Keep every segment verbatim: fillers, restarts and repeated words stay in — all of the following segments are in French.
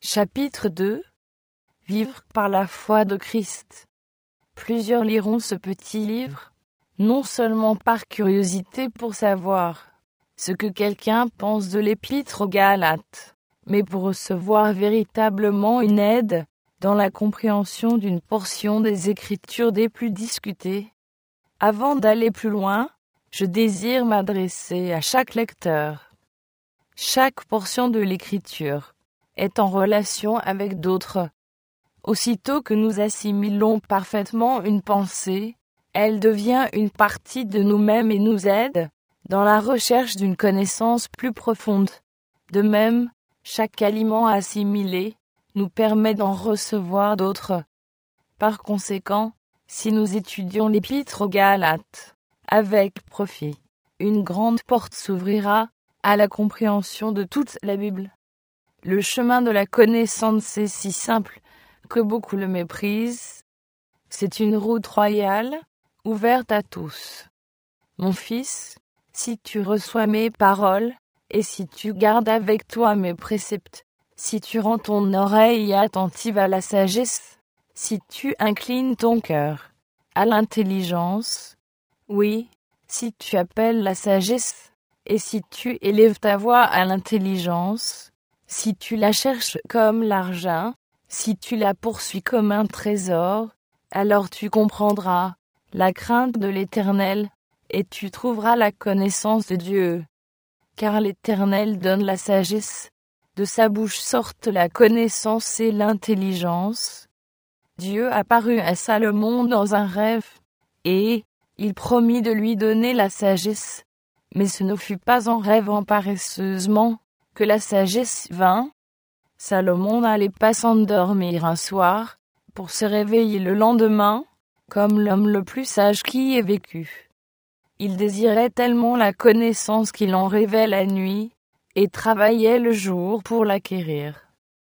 Chapitre deux. Vivre par la foi de Christ. Plusieurs liront ce petit livre, non seulement par curiosité pour savoir ce que quelqu'un pense de l'épître aux Galates, mais pour recevoir véritablement une aide dans la compréhension d'une portion des Écritures des plus discutées. Avant d'aller plus loin, je désire m'adresser à chaque lecteur. Chaque portion de l'Écriture est en relation avec d'autres. Aussitôt que nous assimilons parfaitement une pensée, elle devient une partie de nous-mêmes et nous aide dans la recherche d'une connaissance plus profonde. De même, chaque aliment assimilé nous permet d'en recevoir d'autres. Par conséquent, si nous étudions l'épître aux Galates avec profit, une grande porte s'ouvrira à la compréhension de toute la Bible. Le chemin de la connaissance est si simple que beaucoup le méprisent. C'est une route royale, ouverte à tous. Mon fils, si tu reçois mes paroles, et si tu gardes avec toi mes préceptes, si tu rends ton oreille attentive à la sagesse, si tu inclines ton cœur à l'intelligence, oui, si tu appelles la sagesse, et si tu élèves ta voix à l'intelligence, si tu la cherches comme l'argent, si tu la poursuis comme un trésor, alors tu comprendras la crainte de l'Éternel, et tu trouveras la connaissance de Dieu. Car l'Éternel donne la sagesse, de sa bouche sortent la connaissance et l'intelligence. Dieu apparut à Salomon dans un rêve, et il promit de lui donner la sagesse. Mais ce ne fut pas en rêvant paresseusement que la sagesse vint. Salomon n'allait pas s'endormir un soir, pour se réveiller le lendemain, comme l'homme le plus sage qui ait vécu. Il désirait tellement la connaissance qu'il en rêvait la nuit, et travaillait le jour pour l'acquérir.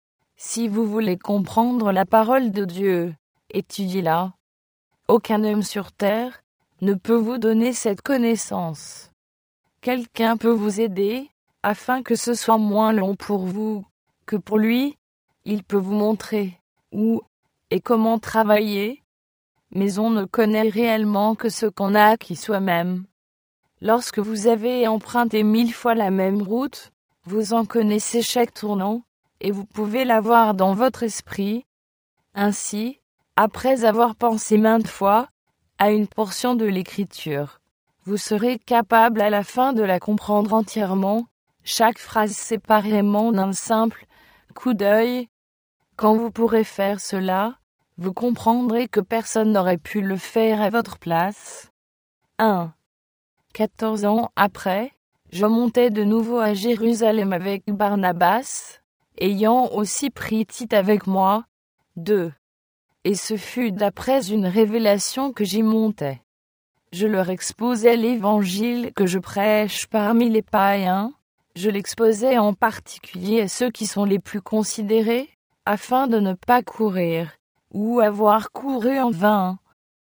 Si vous voulez comprendre la parole de Dieu, étudiez-la. Aucun homme sur terre ne peut vous donner cette connaissance. Quelqu'un peut vous aider, afin que ce soit moins long pour vous que pour lui. Il peut vous montrer où et comment travailler, mais on ne connaît réellement que ce qu'on a acquis soi-même. Lorsque vous avez emprunté mille fois la même route, vous en connaissez chaque tournant, et vous pouvez l'avoir dans votre esprit. Ainsi, après avoir pensé maintes fois à une portion de l'Écriture, vous serez capable à la fin de la comprendre entièrement, chaque phrase séparément d'un simple coup d'œil. Quand vous pourrez faire cela, vous comprendrez que personne n'aurait pu le faire à votre place. un. Quatorze ans après, je montai de nouveau à Jérusalem avec Barnabas, ayant aussi pris Tite avec moi. deux. Et ce fut d'après une révélation que j'y montai. Je leur exposai l'évangile que je prêche parmi les païens, je l'exposai en particulier à ceux qui sont les plus considérés, afin de ne pas courir, ou avoir couru en vain.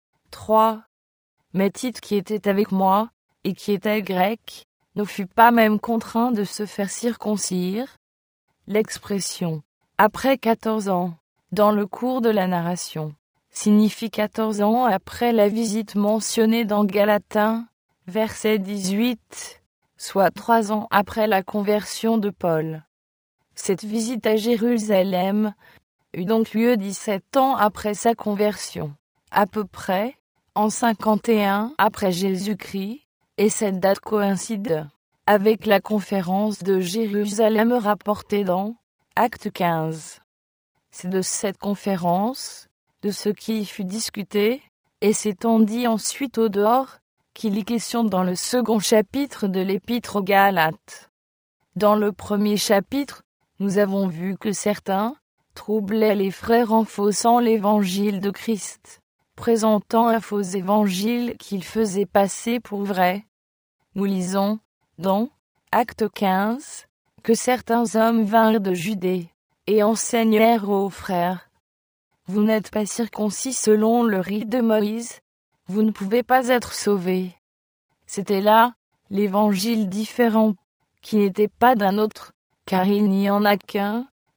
trois. Mais Tite qui était avec moi, et qui était grec, ne fut pas même contraint de se faire circoncire. L'expression « après quatorze ans » dans le cours de la narration signifie quatorze ans après la visite mentionnée dans Galates, verset dix-huit, soit trois ans après la conversion de Paul. Cette visite à Jérusalem eut donc lieu dix-sept ans après sa conversion, à peu près en cinquante et un après Jésus-Christ, et cette date coïncide avec la conférence de Jérusalem rapportée dans Acte quinze. C'est de cette conférence, de ce qui y fut discuté, et s'étendit ensuite au dehors, qu'il y question dans le second chapitre de l'Épître aux Galates. Dans le premier chapitre, nous avons vu que certains troublaient les frères en faussant l'évangile de Christ, présentant un faux évangile qu'ils faisaient passer pour vrai. Nous lisons, dans Acte quinze, que certains hommes vinrent de Judée, et enseignèrent aux frères: vous n'êtes pas circoncis selon le rite de Moïse, vous ne pouvez pas être sauvés. C'était là l'évangile différent, qui n'était pas d'un autre, car il n'y en a qu'un,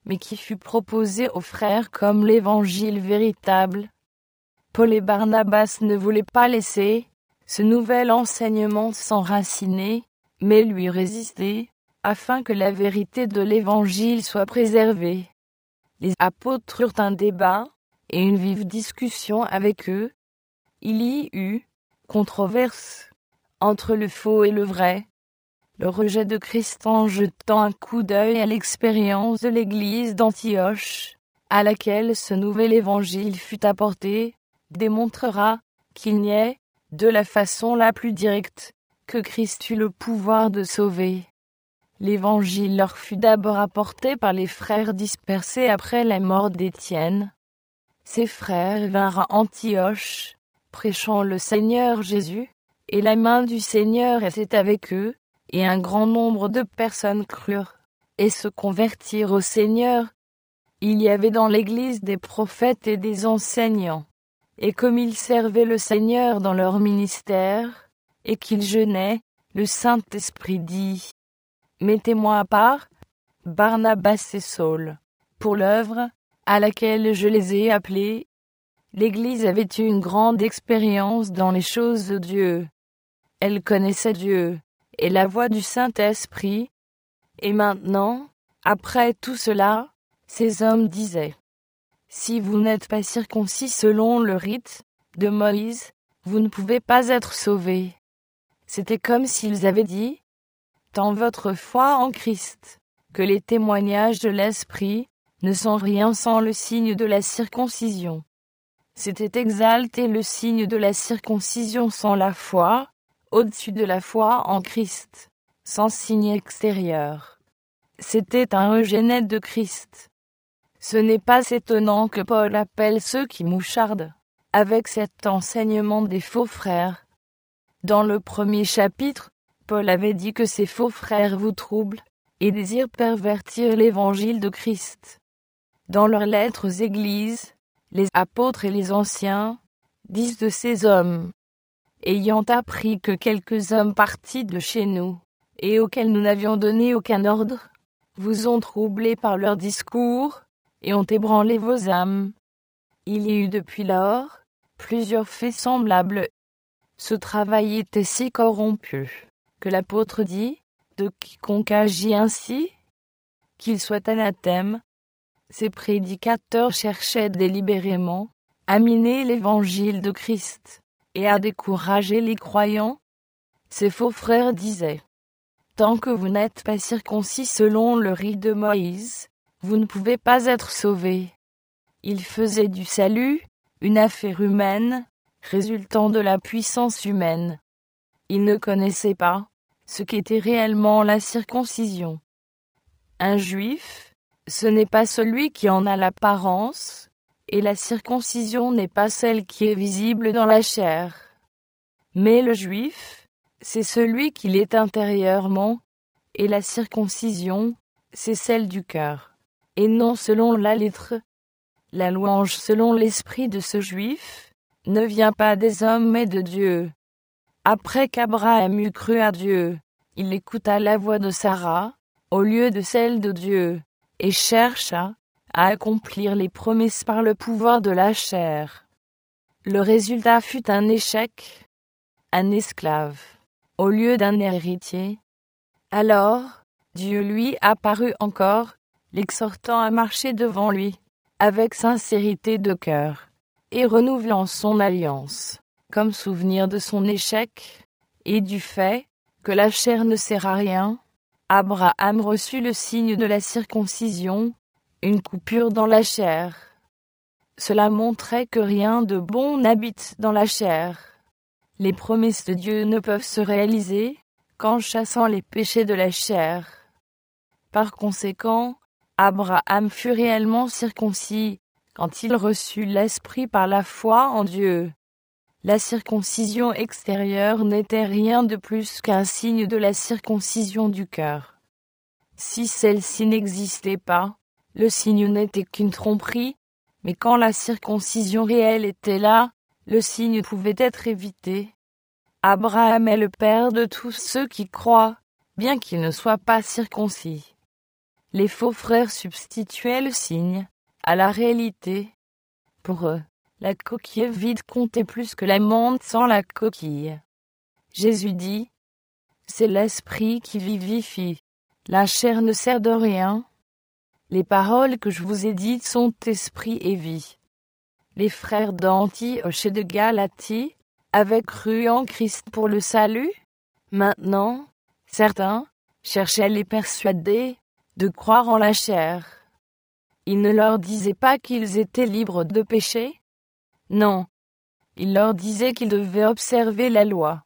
mais qui fut proposé aux frères comme l'évangile véritable. Paul et Barnabas ne voulaient pas laisser ce nouvel enseignement s'enraciner, mais lui résister, afin que la vérité de l'évangile soit préservée. Les apôtres eurent un débat et une vive discussion avec eux. Il y eut controverse entre le faux et le vrai. Le rejet de Christ, en jetant un coup d'œil à l'expérience de l'église d'Antioche, à laquelle ce nouvel évangile fut apporté, démontrera qu'il n'y est, de la façon la plus directe, que Christ eut le pouvoir de sauver. L'évangile leur fut d'abord apporté par les frères dispersés après la mort d'Étienne. Ces frères vinrent à Antioche, prêchant le Seigneur Jésus, et la main du Seigneur était avec eux, et un grand nombre de personnes crurent, et se convertirent au Seigneur. Il y avait dans l'Église des prophètes et des enseignants. Et comme ils servaient le Seigneur dans leur ministère, et qu'ils jeûnaient, le Saint-Esprit dit : Mettez-moi à part Barnabas et Saul, pour l'œuvre à laquelle je les ai appelés. L'Église avait eu une grande expérience dans les choses de Dieu. Elle connaissait Dieu et la voix du Saint-Esprit. Et maintenant, après tout cela, ces hommes disaient : Si vous n'êtes pas circoncis selon le rite de Moïse, vous ne pouvez pas être sauvés. C'était comme s'ils avaient dit : Tant votre foi en Christ, que les témoignages de l'Esprit ne sont rien sans le signe de la circoncision. C'était exalter le signe de la circoncision sans la foi, au-dessus de la foi en Christ, sans signe extérieur. C'était un rejet net de Christ. Ce n'est pas étonnant que Paul appelle ceux qui mouchardent, avec cet enseignement des faux frères. Dans le premier chapitre, Paul avait dit que ces faux frères vous troublent et désirent pervertir l'évangile de Christ. Dans leurs lettres aux églises, les apôtres et les anciens disent de ces hommes : Ayant appris que quelques hommes partis de chez nous, et auxquels nous n'avions donné aucun ordre, vous ont troublés par leurs discours, et ont ébranlé vos âmes. Il y eut depuis lors plusieurs faits semblables. Ce travail était si corrompu, que l'apôtre dit, de quiconque agit ainsi, qu'il soit anathème. Ces prédicateurs cherchaient délibérément à miner l'évangile de Christ, et à décourager les croyants. Ces faux frères disaient : Tant que vous n'êtes pas circoncis selon le rite de Moïse, vous ne pouvez pas être sauvés. Ils faisaient du salut une affaire humaine, résultant de la puissance humaine. Ils ne connaissaient pas ce qu'était réellement la circoncision. Un juif, ce n'est pas celui qui en a l'apparence, et la circoncision n'est pas celle qui est visible dans la chair. Mais le juif, c'est celui qui l'est intérieurement, et la circoncision, c'est celle du cœur. Et non selon la lettre. La louange selon l'esprit de ce juif ne vient pas des hommes mais de Dieu. Après qu'Abraham eut cru à Dieu, il écouta la voix de Sarah, au lieu de celle de Dieu, et chercha à accomplir les promesses par le pouvoir de la chair. Le résultat fut un échec, un esclave, au lieu d'un héritier. Alors, Dieu lui apparut encore, l'exhortant à marcher devant lui, avec sincérité de cœur, et renouvelant son alliance, comme souvenir de son échec, et du fait que la chair ne sert à rien. Abraham reçut le signe de la circoncision, une coupure dans la chair. Cela montrait que rien de bon n'habite dans la chair. Les promesses de Dieu ne peuvent se réaliser qu'en chassant les péchés de la chair. Par conséquent, Abraham fut réellement circoncis quand il reçut l'Esprit par la foi en Dieu. La circoncision extérieure n'était rien de plus qu'un signe de la circoncision du cœur. Si celle-ci n'existait pas, le signe n'était qu'une tromperie, mais quand la circoncision réelle était là, le signe pouvait être évité. Abraham est le père de tous ceux qui croient, bien qu'il ne soit pas circoncis. Les faux frères substituaient le signe à la réalité. Pour eux, la coquille vide comptait plus que l'amande sans la coquille. Jésus dit, « C'est l'esprit qui vivifie, la chair ne sert de rien. Les paroles que je vous ai dites sont esprit et vie. » Les frères d'Antioche et de Galatie avaient cru en Christ pour le salut. Maintenant, certains cherchaient à les persuader de croire en la chair. Il ne leur disait pas qu'ils étaient libres de péché. Non, il leur disait qu'ils devaient observer la loi.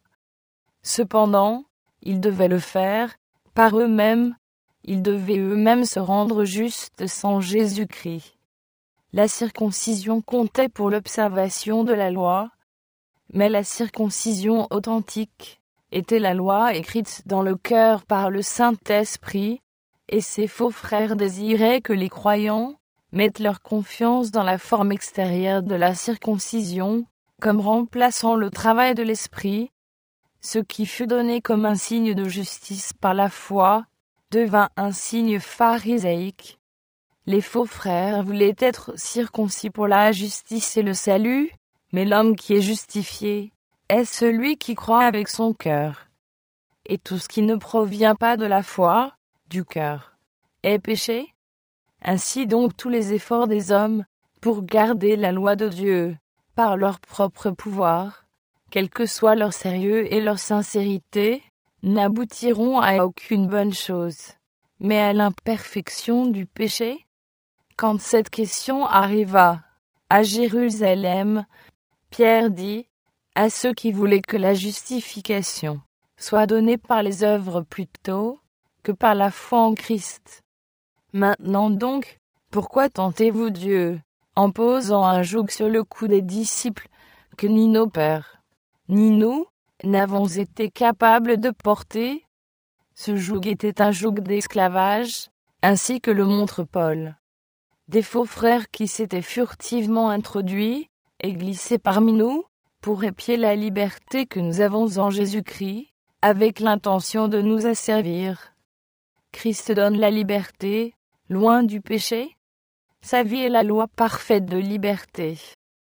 Cependant, ils devaient le faire par eux-mêmes, ils devaient eux-mêmes se rendre justes sans Jésus-Christ. La circoncision comptait pour l'observation de la loi, mais la circoncision authentique était la loi écrite dans le cœur par le Saint-Esprit, et ces faux frères désiraient que les croyants mettent leur confiance dans la forme extérieure de la circoncision, comme remplaçant le travail de l'esprit. Ce qui fut donné comme un signe de justice par la foi devint un signe pharisaïque. Les faux frères voulaient être circoncis pour la justice et le salut, mais l'homme qui est justifié est celui qui croit avec son cœur. Et tout ce qui ne provient pas de la foi, du cœur, est péché. Ainsi donc tous les efforts des hommes pour garder la loi de Dieu par leur propre pouvoir, quel que soit leur sérieux et leur sincérité, n'aboutiront à aucune bonne chose, mais à l'imperfection du péché. Quand cette question arriva à Jérusalem, Pierre dit à ceux qui voulaient que la justification soit donnée par les œuvres plutôt que par la foi en Christ. Maintenant donc, pourquoi tentez-vous Dieu, en posant un joug sur le cou des disciples que ni nos pères, ni nous, n'avons été capables de porter? Ce joug était un joug d'esclavage, ainsi que le montre Paul. Des faux frères qui s'étaient furtivement introduits et glissés parmi nous, pour épier la liberté que nous avons en Jésus-Christ, avec l'intention de nous asservir. Christ donne la liberté, loin du péché. Sa vie est la loi parfaite de liberté.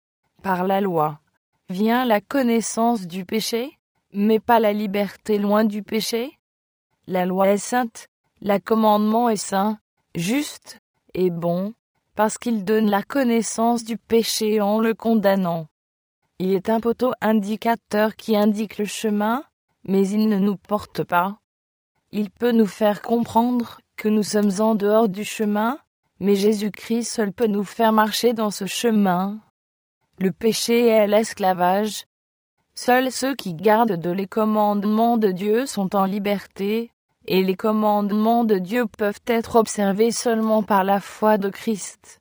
Par la loi vient la connaissance du péché, mais pas la liberté loin du péché. La loi est sainte, le commandement est saint, juste et bon, parce qu'il donne la connaissance du péché en le condamnant. Il est un poteau indicateur qui indique le chemin, mais il ne nous porte pas. Il peut nous faire comprendre que nous sommes en dehors du chemin, mais Jésus-Christ seul peut nous faire marcher dans ce chemin. Le péché est l'esclavage. Seuls ceux qui gardent de les commandements de Dieu sont en liberté, et les commandements de Dieu peuvent être observés seulement par la foi de Christ.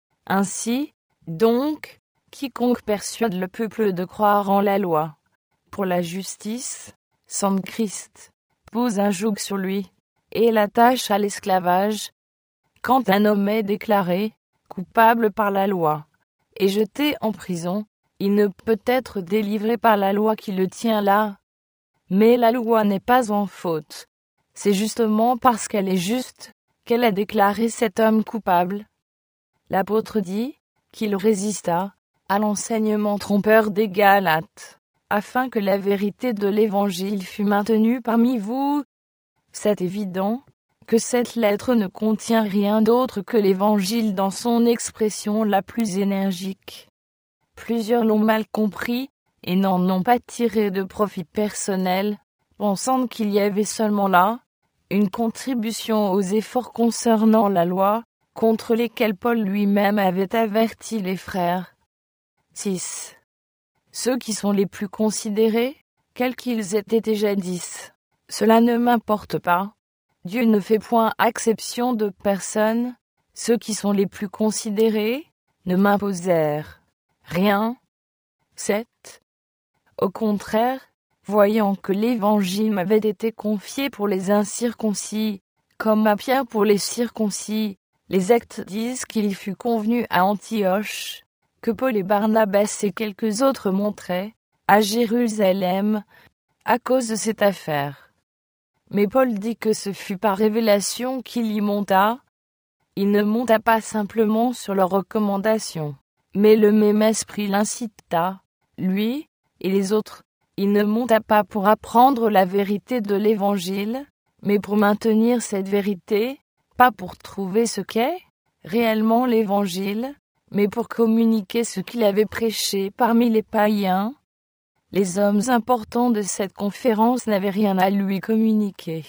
Ainsi, donc, quiconque persuade le peuple de croire en la loi pour la justice, sans Christ, pose un joug sur lui, et l'attache à l'esclavage. Quand un homme est déclaré coupable par la loi et jeté en prison, il ne peut être délivré par la loi qui le tient là. Mais la loi n'est pas en faute. C'est justement parce qu'elle est juste qu'elle a déclaré cet homme coupable. L'apôtre dit qu'il résista à l'enseignement trompeur des Galates, afin que la vérité de l'Évangile fût maintenue parmi vous. C'est évident que cette lettre ne contient rien d'autre que l'Évangile dans son expression la plus énergique. Plusieurs l'ont mal compris et n'en ont pas tiré de profit personnel, pensant qu'il y avait seulement là une contribution aux efforts concernant la loi, contre lesquels Paul lui-même avait averti les frères. six. Ceux qui sont les plus considérés, quels qu'ils aient été jadis, cela ne m'importe pas. Dieu ne fait point exception de personne. Ceux qui sont les plus considérés ne m'imposèrent rien. sept. Au contraire, voyant que l'Évangile m'avait été confié pour les incirconcis, comme à Pierre pour les circoncis, les Actes disent qu'il fut convenu à Antioche que Paul et Barnabas et quelques autres montraient à Jérusalem à cause de cette affaire. Mais Paul dit que ce fut par révélation qu'il y monta, il ne monta pas simplement sur leur recommandation, mais le même esprit l'incita, lui et les autres. Il ne monta pas pour apprendre la vérité de l'Évangile, mais pour maintenir cette vérité, pas pour trouver ce qu'est réellement l'Évangile, mais pour communiquer ce qu'il avait prêché parmi les païens. Les hommes importants de cette conférence n'avaient rien à lui communiquer.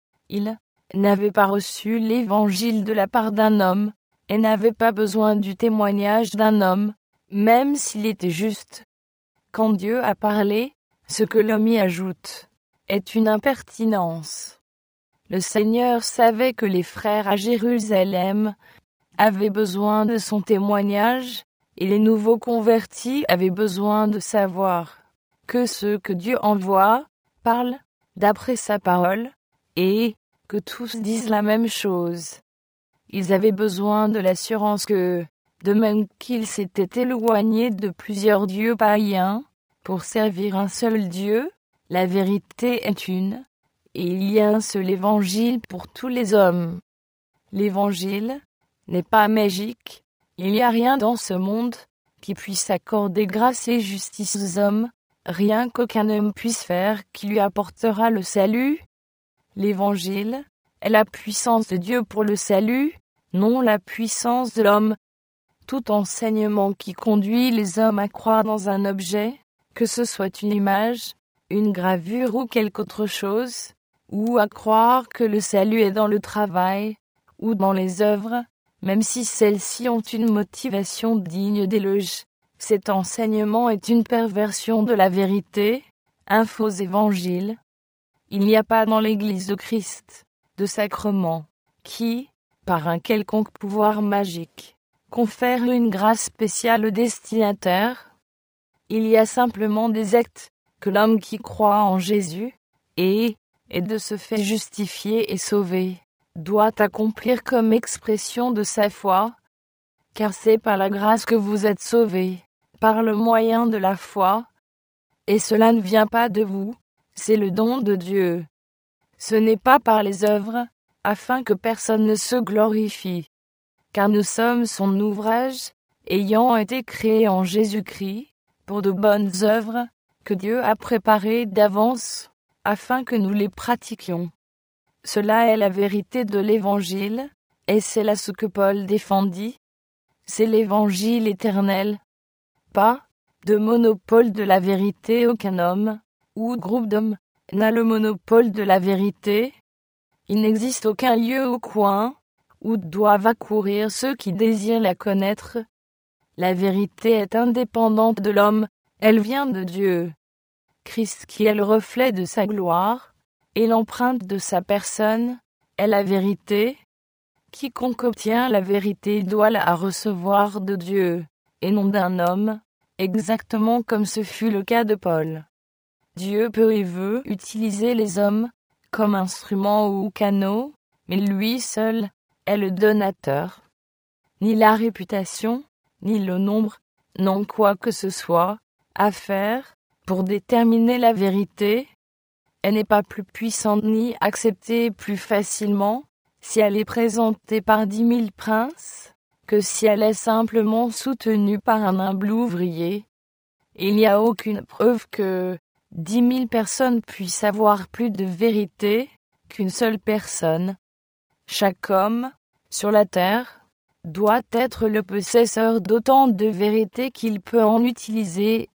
Ils n'avaient pas reçu l'Évangile de la part d'un homme, et n'avaient pas besoin du témoignage d'un homme, même s'il était juste. Quand Dieu a parlé, ce que l'homme y ajoute est une impertinence. Le Seigneur savait que les frères à Jérusalem avaient besoin de son témoignage, et les nouveaux convertis avaient besoin de savoir que ceux que Dieu envoie parlent d'après sa parole, et que tous disent la même chose. Ils avaient besoin de l'assurance que, de même qu'ils s'étaient éloignés de plusieurs dieux païens, pour servir un seul Dieu, la vérité est une, et il y a un seul évangile pour tous les hommes. L'évangile n'est pas magique, il n'y a rien dans ce monde qui puisse accorder grâce et justice aux hommes, rien qu'aucun homme puisse faire qui lui apportera le salut. L'évangile est la puissance de Dieu pour le salut, non la puissance de l'homme. Tout enseignement qui conduit les hommes à croire dans un objet, que ce soit une image, une gravure ou quelque autre chose, ou à croire que le salut est dans le travail, ou dans les œuvres, même si celles-ci ont une motivation digne d'éloge. Cet enseignement est une perversion de la vérité, un faux évangile. Il n'y a pas dans l'Église de Christ de sacrement qui, par un quelconque pouvoir magique, confère une grâce spéciale au destinataire. Il y a simplement des actes que l'homme qui croit en Jésus et est de ce fait justifié et sauvé doit accomplir comme expression de sa foi, car c'est par la grâce que vous êtes sauvés, par le moyen de la foi, et cela ne vient pas de vous, c'est le don de Dieu. Ce n'est pas par les œuvres, afin que personne ne se glorifie, car nous sommes son ouvrage, ayant été créés en Jésus-Christ, pour de bonnes œuvres, que Dieu a préparées d'avance, afin que nous les pratiquions. Cela est la vérité de l'Évangile, et c'est là ce que Paul défendit. C'est l'Évangile éternel. Pas de monopole de la vérité, aucun homme, ou groupe d'hommes, n'a le monopole de la vérité. Il n'existe aucun lieu au coin, où doivent accourir ceux qui désirent la connaître. La vérité est indépendante de l'homme, elle vient de Dieu. Christ qui est le reflet de sa gloire, et l'empreinte de sa personne, est la vérité. Quiconque obtient la vérité doit la recevoir de Dieu, et non d'un homme, exactement comme ce fut le cas de Paul. Dieu peut et veut utiliser les hommes comme instruments ou canaux, mais lui seul est le donateur. Ni la réputation, ni le nombre, n'ont quoi que ce soit à faire pour déterminer la vérité. Elle n'est pas plus puissante ni acceptée plus facilement si elle est présentée par dix mille princes que si elle est simplement soutenue par un humble ouvrier. Il n'y a aucune preuve que dix mille personnes puissent avoir plus de vérité qu'une seule personne. Chaque homme, sur la terre, doit être le possesseur d'autant de vérité qu'il peut en utiliser.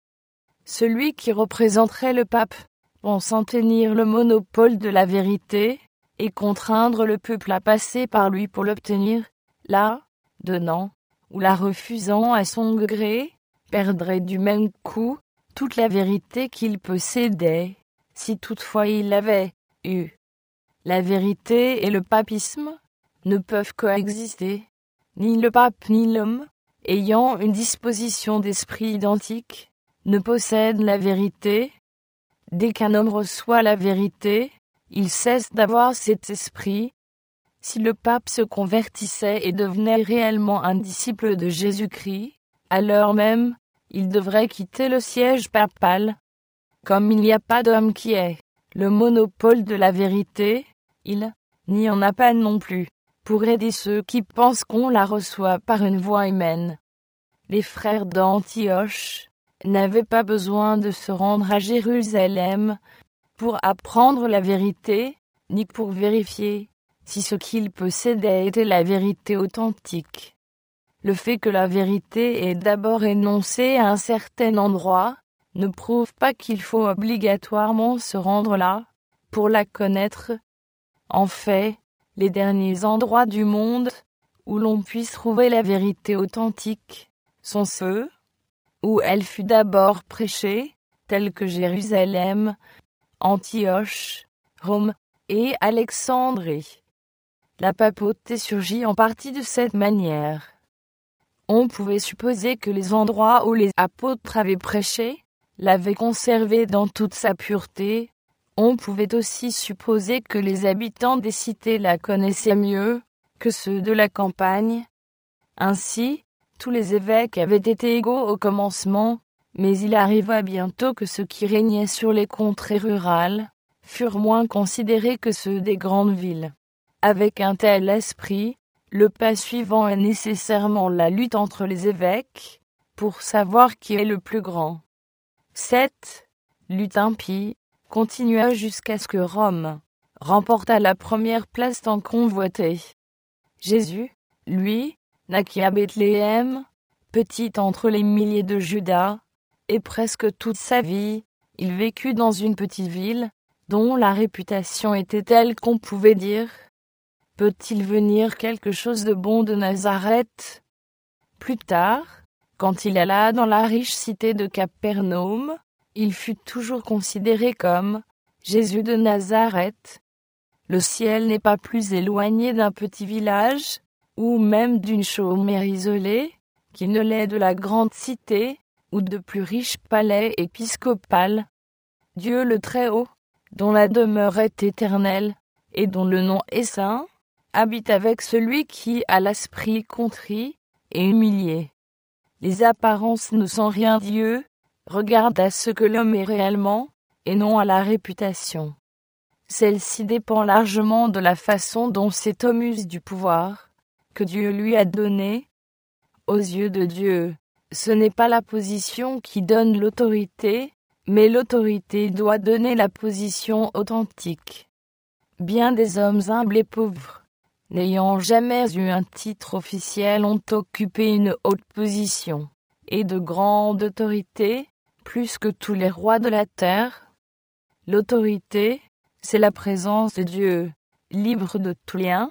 Celui qui représenterait le pape pensant tenir le monopole de la vérité et contraindre le peuple à passer par lui pour l'obtenir, la donnant ou la refusant à son gré, perdrait du même coup toute la vérité qu'il possédait, si toutefois il l'avait eue. La vérité et le papisme ne peuvent coexister, ni le pape ni l'homme, ayant une disposition d'esprit identique, ne possèdent la vérité. Dès qu'un homme reçoit la vérité, il cesse d'avoir cet esprit. Si le pape se convertissait et devenait réellement un disciple de Jésus-Christ, alors même, il devrait quitter le siège papal. Comme il n'y a pas d'homme qui ait le monopole de la vérité, il n'y en a pas non plus pour aider ceux qui pensent qu'on la reçoit par une voie humaine. Les frères d'Antioche n'avaient pas besoin de se rendre à Jérusalem pour apprendre la vérité, ni pour vérifier si ce qu'ils possédaient était la vérité authentique. Le fait que la vérité est d'abord énoncée à un certain endroit ne prouve pas qu'il faut obligatoirement se rendre là pour la connaître. En fait, les derniers endroits du monde où l'on puisse trouver la vérité authentique sont ceux où elle fut d'abord prêchée, tels que Jérusalem, Antioche, Rome et Alexandrie. La papauté surgit en partie de cette manière. On pouvait supposer que les endroits où les apôtres avaient prêché l'avaient conservé dans toute sa pureté. On pouvait aussi supposer que les habitants des cités la connaissaient mieux que ceux de la campagne. Ainsi, tous les évêques avaient été égaux au commencement, mais il arriva bientôt que ceux qui régnaient sur les contrées rurales furent moins considérés que ceux des grandes villes. Avec un tel esprit, le pas suivant est nécessairement la lutte entre les évêques pour savoir qui est le plus grand. Cette lutte impie continua jusqu'à ce que Rome remportât la première place tant convoitée. Jésus, lui, naquit à Bethléem, petit entre les milliers de Juda, et presque toute sa vie, il vécut dans une petite ville, dont la réputation était telle qu'on pouvait dire « Peut-il venir quelque chose de bon de Nazareth ?» Plus tard, quand il alla dans la riche cité de Capernaum, il fut toujours considéré comme Jésus de Nazareth. Le ciel n'est pas plus éloigné d'un petit village, ou même d'une chaumière isolée, qu'il ne l'est de la grande cité, ou de plus riches palais épiscopal. Dieu le Très-Haut, dont la demeure est éternelle, et dont le nom est saint, habite avec celui qui a l'esprit contrit et humilié. Les apparences ne sont rien. Dieu regarde à ce que l'homme est réellement, et non à la réputation. Celle-ci dépend largement de la façon dont cet homme use du pouvoir que Dieu lui a donné. Aux yeux de Dieu, ce n'est pas la position qui donne l'autorité, mais l'autorité doit donner la position authentique. Bien des hommes humbles et pauvres, n'ayant jamais eu un titre officiel, ont occupé une haute position, et de grande autorité, plus que tous les rois de la terre. L'autorité, c'est la présence de Dieu, libre de tout lien.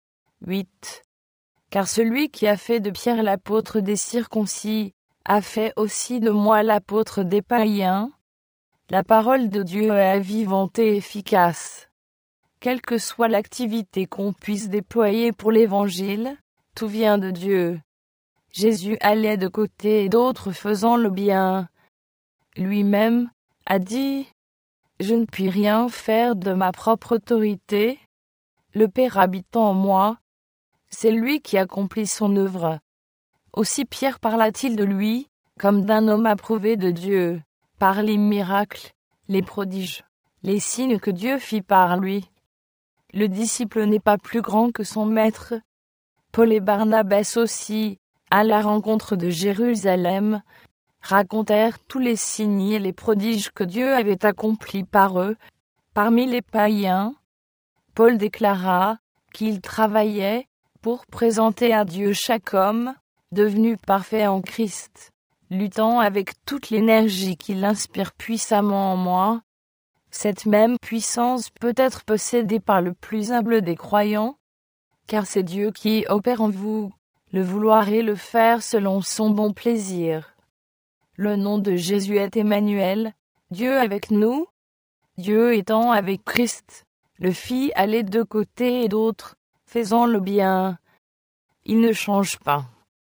huit. Car celui qui a fait de Pierre l'apôtre des circoncis a fait aussi de moi l'apôtre des païens. La parole de Dieu est vivante et efficace. Quelle que soit l'activité qu'on puisse déployer pour l'Évangile, tout vient de Dieu. Jésus allait de côté et d'autre faisant le bien. Lui-même a dit « Je ne puis rien faire de ma propre autorité. Le Père habitant en moi, c'est lui qui accomplit son œuvre. » Aussi Pierre parla-t-il de lui, comme d'un homme approuvé de Dieu, par les miracles, les prodiges, les signes que Dieu fit par lui. Le disciple n'est pas plus grand que son maître. Paul et Barnabas aussi, à la rencontre de Jérusalem, racontèrent tous les signes et les prodiges que Dieu avait accomplis par eux, parmi les païens. Paul déclara qu'il travaillait pour présenter à Dieu chaque homme, devenu parfait en Christ, luttant avec toute l'énergie qu'il inspire puissamment en moi. Cette même puissance peut être possédée par le plus humble des croyants, car c'est Dieu qui opère en vous, le vouloir et le faire selon son bon plaisir. Le nom de Jésus est Emmanuel, Dieu avec nous. Dieu étant avec Christ, le fit aller de côté et d'autre, faisant le bien. Il ne change pas.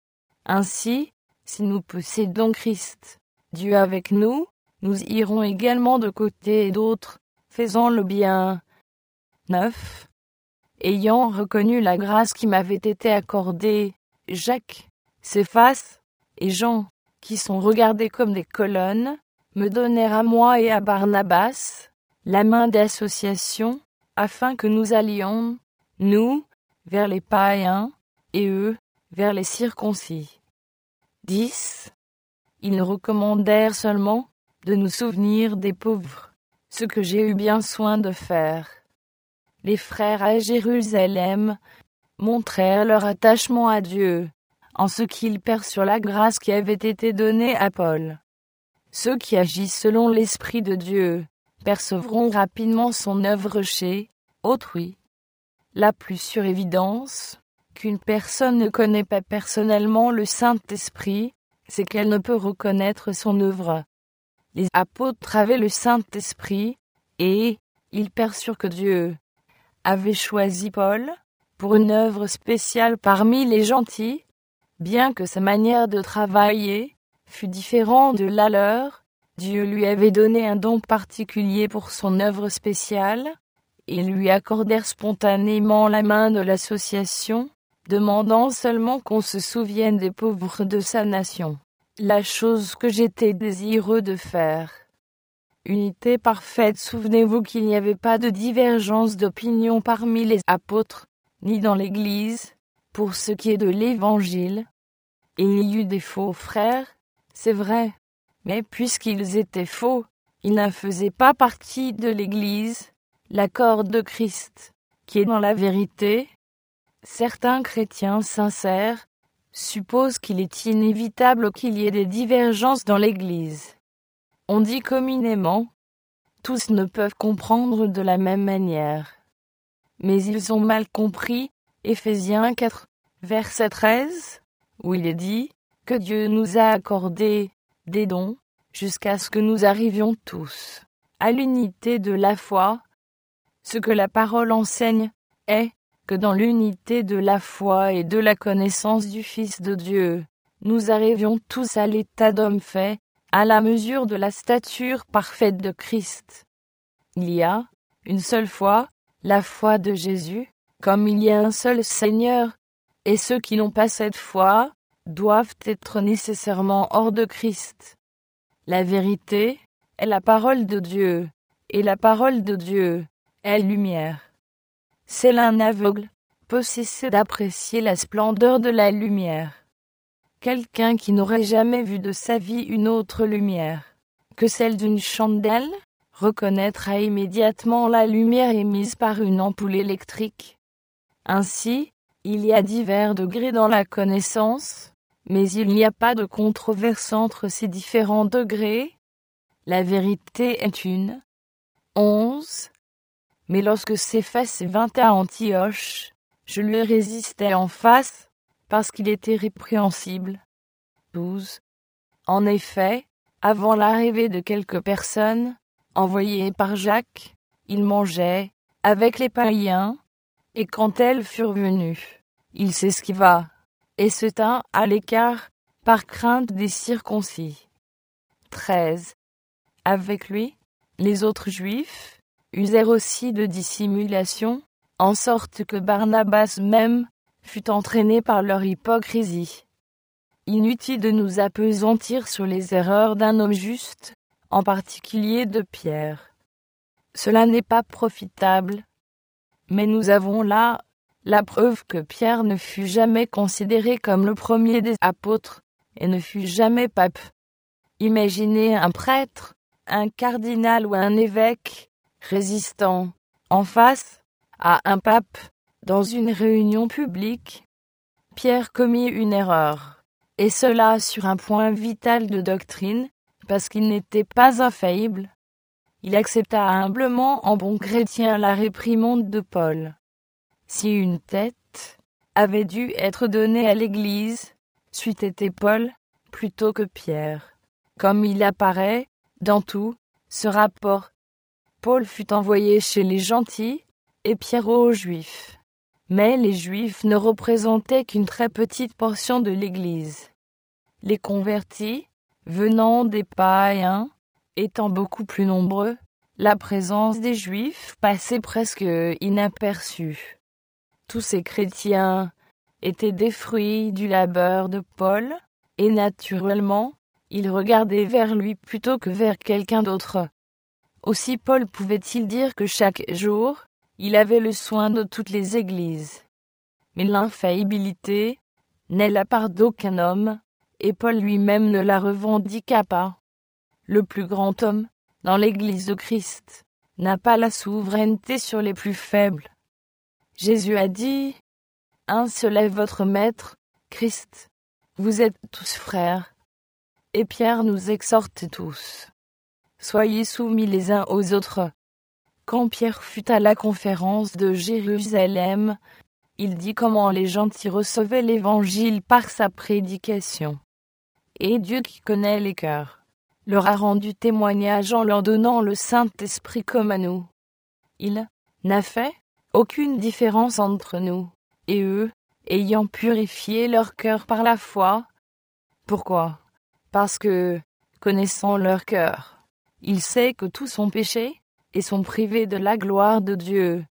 Ainsi, si nous possédons Christ, Dieu avec nous, nous irons également de côté et d'autre, faisant le bien. neuf. Ayant reconnu la grâce qui m'avait été accordée, Jacques, Céphas et Jean, qui sont regardés comme des colonnes, me donnèrent à moi et à Barnabas la main d'association, afin que nous allions, nous, vers les païens, et eux, vers les circoncis. dix. Ils nous recommandèrent seulement de nous souvenir des pauvres, ce que j'ai eu bien soin de faire. Les frères à Jérusalem montrèrent leur attachement à Dieu, en ce qu'ils perçurent la grâce qui avait été donnée à Paul. Ceux qui agissent selon l'Esprit de Dieu percevront rapidement son œuvre chez autrui. La plus sûre évidence qu'une personne ne connaît pas personnellement le Saint-Esprit, c'est qu'elle ne peut reconnaître son œuvre. Les apôtres avaient le Saint-Esprit, et ils perçurent que Dieu avait choisi Paul pour une œuvre spéciale parmi les gentils, bien que sa manière de travailler fût différente de la leur. Dieu lui avait donné un don particulier pour son œuvre spéciale, et lui accordèrent spontanément la main de l'association, demandant seulement qu'on se souvienne des pauvres de sa nation. La chose que j'étais désireux de faire. Unité parfaite. Souvenez-vous qu'il n'y avait pas de divergence d'opinion parmi les apôtres, ni dans l'Église, pour ce qui est de l'Évangile. Il y eut des faux frères, c'est vrai, mais puisqu'ils étaient faux, ils ne faisaient pas partie de l'Église, la corde de Christ, qui est dans la vérité. Certains chrétiens sincères supposent qu'il est inévitable qu'il y ait des divergences dans l'Église. On dit communément, tous ne peuvent comprendre de la même manière. Mais ils ont mal compris Éphésiens quatre, verset treize, où il est dit que Dieu nous a accordé des dons jusqu'à ce que nous arrivions tous à l'unité de la foi. Ce que la parole enseigne est que dans l'unité de la foi et de la connaissance du Fils de Dieu, nous arrivions tous à l'état d'homme fait, à la mesure de la stature parfaite de Christ. Il y a une seule foi, la foi de Jésus, comme il y a un seul Seigneur, et ceux qui n'ont pas cette foi doivent être nécessairement hors de Christ. La vérité est la parole de Dieu, et la parole de Dieu est lumière. Seul un aveugle peut cesser d'apprécier la splendeur de la lumière. Quelqu'un qui n'aurait jamais vu de sa vie une autre lumière que celle d'une chandelle reconnaîtra immédiatement la lumière émise par une ampoule électrique. Ainsi, il y a divers degrés dans la connaissance, mais il n'y a pas de controverse entre ces différents degrés. La vérité est une. onze. Mais lorsque Céphas vint à Antioche, je lui résistai en face, parce qu'il était répréhensible. douze. En effet, avant l'arrivée de quelques personnes, envoyées par Jacques, il mangeait avec les païens, et quand elles furent venues, il s'esquiva, et se tint à l'écart, par crainte des circoncis. treize. Avec lui, les autres Juifs usèrent aussi de dissimulation, en sorte que Barnabas même fut entraîné par leur hypocrisie. Inutile de nous appesantir sur les erreurs d'un homme juste, en particulier de Pierre. Cela n'est pas profitable, mais nous avons là la preuve que Pierre ne fut jamais considéré comme le premier des apôtres et ne fut jamais pape. Imaginez un prêtre, un cardinal ou un évêque résistant en face à un pape dans une réunion publique. Pierre commit une erreur, et cela sur un point vital de doctrine, parce qu'il n'était pas infaillible. Il accepta humblement en bon chrétien la réprimande de Paul. Si une tête avait dû être donnée à l'Église, c'eût été Paul plutôt que Pierre. Comme il apparaît dans tout ce rapport, Paul fut envoyé chez les gentils et Pierre aux Juifs. Mais les Juifs ne représentaient qu'une très petite portion de l'Église. Les convertis, venant des païens, étant beaucoup plus nombreux, la présence des Juifs passait presque inaperçue. Tous ces chrétiens étaient des fruits du labeur de Paul, et naturellement, ils regardaient vers lui plutôt que vers quelqu'un d'autre. Aussi Paul pouvait-il dire que chaque jour, il avait le soin de toutes les églises. mais l'infaillibilité n'est la part d'aucun homme, et Paul lui-même ne la revendiqua pas. Le plus grand homme, dans l'Église de Christ, n'a pas la souveraineté sur les plus faibles. Jésus a dit, « Un seul est votre Maître, Christ. Vous êtes tous frères. » Et Pierre nous exhorte tous. Soyez soumis les uns aux autres. Quand Pierre fut à la conférence de Jérusalem, il dit comment les gentils recevaient l'Évangile par sa prédication. Et Dieu qui connaît les cœurs leur a rendu témoignage en leur donnant le Saint-Esprit comme à nous. Il n'a fait aucune différence entre nous et eux, ayant purifié leur cœur par la foi. Pourquoi ? Parce que, connaissant leur cœur, il sait que tous sont péchés et sont privés de la gloire de Dieu.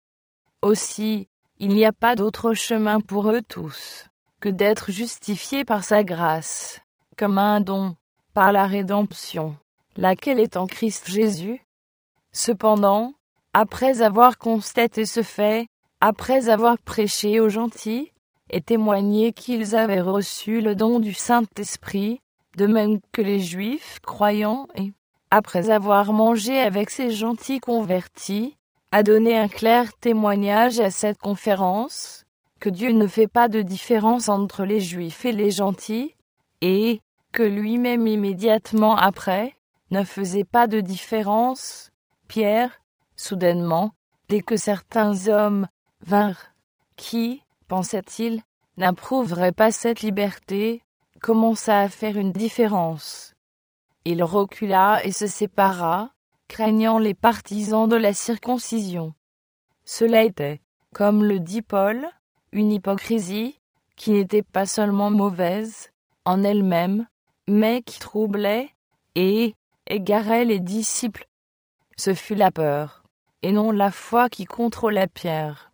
Aussi, il n'y a pas d'autre chemin pour eux tous que d'être justifiés par sa grâce, comme un don, par la rédemption, laquelle est en Christ Jésus. Cependant, après avoir constaté ce fait, après avoir prêché aux gentils, et témoigné qu'ils avaient reçu le don du Saint-Esprit, de même que les Juifs croyants, et, après avoir mangé avec ces gentils convertis, a donné un clair témoignage à cette conférence, que Dieu ne fait pas de différence entre les Juifs et les gentils, et que lui-même immédiatement après, ne faisait pas de différence. Pierre, soudainement, dès que certains hommes vinrent, qui, pensait-il, n'approuveraient pas cette liberté, commença à faire une différence. Il recula et se sépara, craignant les partisans de la circoncision. Cela était, comme le dit Paul, une hypocrisie, qui n'était pas seulement mauvaise, en elle-même, mais qui troublait et égarait les disciples. Ce fut la peur, et non la foi qui contrôla Pierre.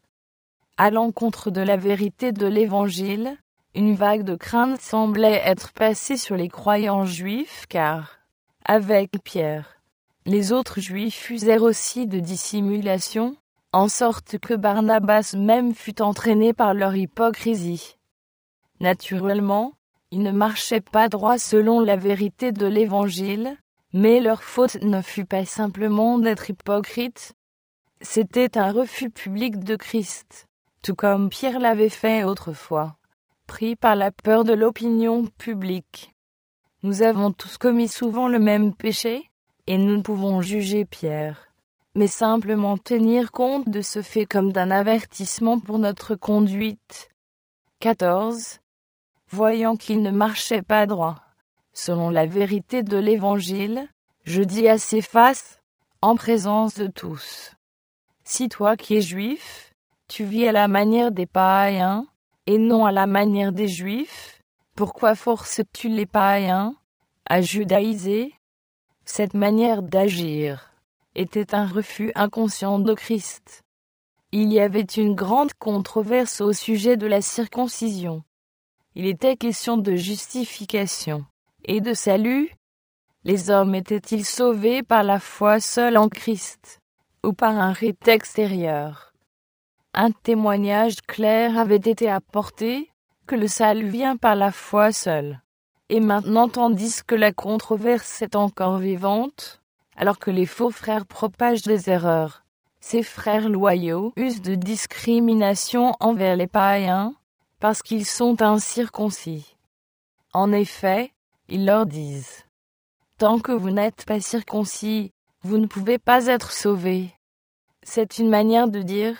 À l'encontre de la vérité de l'Évangile, une vague de crainte semblait être passée sur les croyants juifs car, avec Pierre, les autres juifs usèrent aussi de dissimulation, en sorte que Barnabas même fut entraîné par leur hypocrisie. Naturellement, ils ne marchaient pas droit selon la vérité de l'Évangile, mais leur faute ne fut pas simplement d'être hypocrites. C'était un refus public de Christ, tout comme Pierre l'avait fait autrefois, pris par la peur de l'opinion publique. Nous avons tous commis souvent le même péché, et nous ne pouvons juger Pierre, mais simplement tenir compte de ce fait comme d'un avertissement pour notre conduite. quatorze. Voyant qu'il ne marchait pas droit, selon la vérité de l'Évangile, je dis à Céphas, en présence de tous. Si toi qui es juif, tu vis à la manière des païens, et non à la manière des juifs, pourquoi forces-tu les païens à judaïser ? Cette manière d'agir était un refus inconscient de Christ. Il y avait une grande controverse au sujet de la circoncision. Il était question de justification et de salut. Les hommes étaient-ils sauvés par la foi seule en Christ, ou par un rite extérieur ? Un témoignage clair avait été apporté, que le salut vient par la foi seule. Et maintenant, tandis que la controverse est encore vivante, alors que les faux frères propagent des erreurs, ces frères loyaux usent de discrimination envers les païens, parce qu'ils sont incirconcis. En effet, ils leur disent, « Tant que vous n'êtes pas circoncis, vous ne pouvez pas être sauvés. » C'est une manière de dire,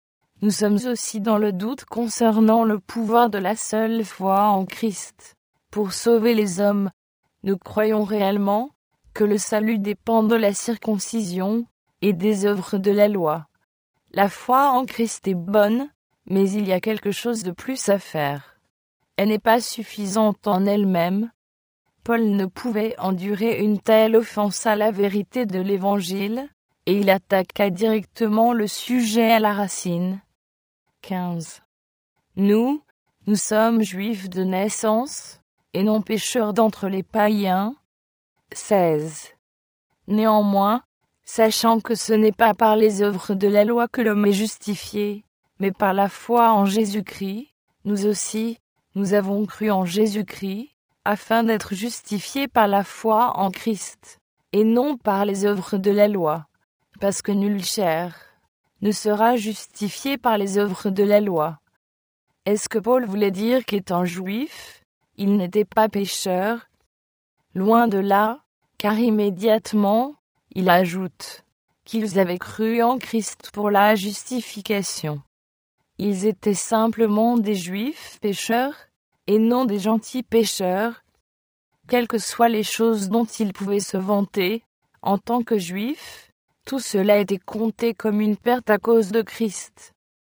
« Nous sommes aussi dans le doute concernant le pouvoir de la seule foi en Christ. Pour sauver les hommes, nous croyons réellement que le salut dépend de la circoncision et des œuvres de la loi. La foi en Christ est bonne, mais il y a quelque chose de plus à faire. Elle n'est pas suffisante en elle-même. » Paul ne pouvait endurer une telle offense à la vérité de l'Évangile, et il attaqua directement le sujet à la racine. quinze. Nous, nous sommes juifs de naissance, et non pécheurs d'entre les païens. seize. Néanmoins, sachant que ce n'est pas par les œuvres de la loi que l'homme est justifié, mais par la foi en Jésus-Christ, Nous aussi, nous avons cru en Jésus-Christ, afin d'être justifiés par la foi en Christ, et non par les œuvres de la loi, parce que nulle chair ne sera justifié par les œuvres de la loi. Est-ce que Paul voulait dire qu'étant juif, il n'était pas pécheur? Loin de là, car immédiatement, il ajoute qu'ils avaient cru en Christ pour la justification. Ils étaient simplement des juifs pécheurs, et non des gentils pécheurs, quelles que soient les choses dont ils pouvaient se vanter, en tant que juifs, tout cela était compté comme une perte à cause de Christ.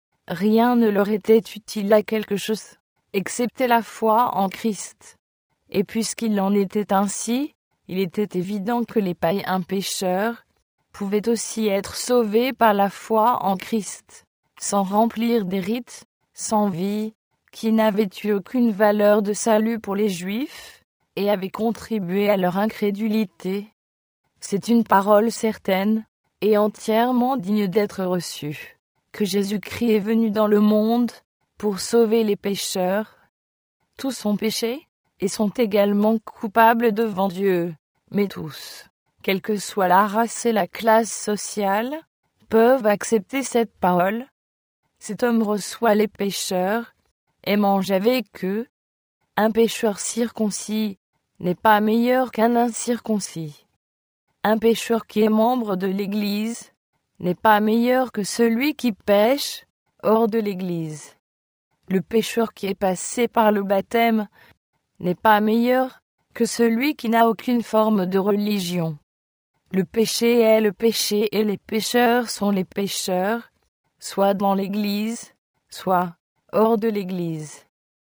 Rien ne leur était utile à quelque chose, excepté la foi en Christ. Et puisqu'il en était ainsi, il était évident que les païens pécheurs pouvaient aussi être sauvés par la foi en Christ, sans remplir des rites, sans vie, qui n'avaient eu aucune valeur de salut pour les Juifs, et avaient contribué à leur incrédulité. C'est une parole certaine, et entièrement digne d'être reçue, que Jésus-Christ est venu dans le monde pour sauver les pécheurs. Tous ont péché, et sont également coupables devant Dieu, mais tous, quelle que soit la race et la classe sociale, peuvent accepter cette parole. Cet homme reçoit les pécheurs et mange avec eux. Un pécheur circoncis n'est pas meilleur qu'un incirconcis. Un pécheur qui est membre de l'Église n'est pas meilleur que celui qui pêche hors de l'Église. Le pécheur qui est passé par le baptême n'est pas meilleur que celui qui n'a aucune forme de religion. Le péché est le péché et les pécheurs sont les pécheurs, soit dans l'Église, soit hors de l'Église.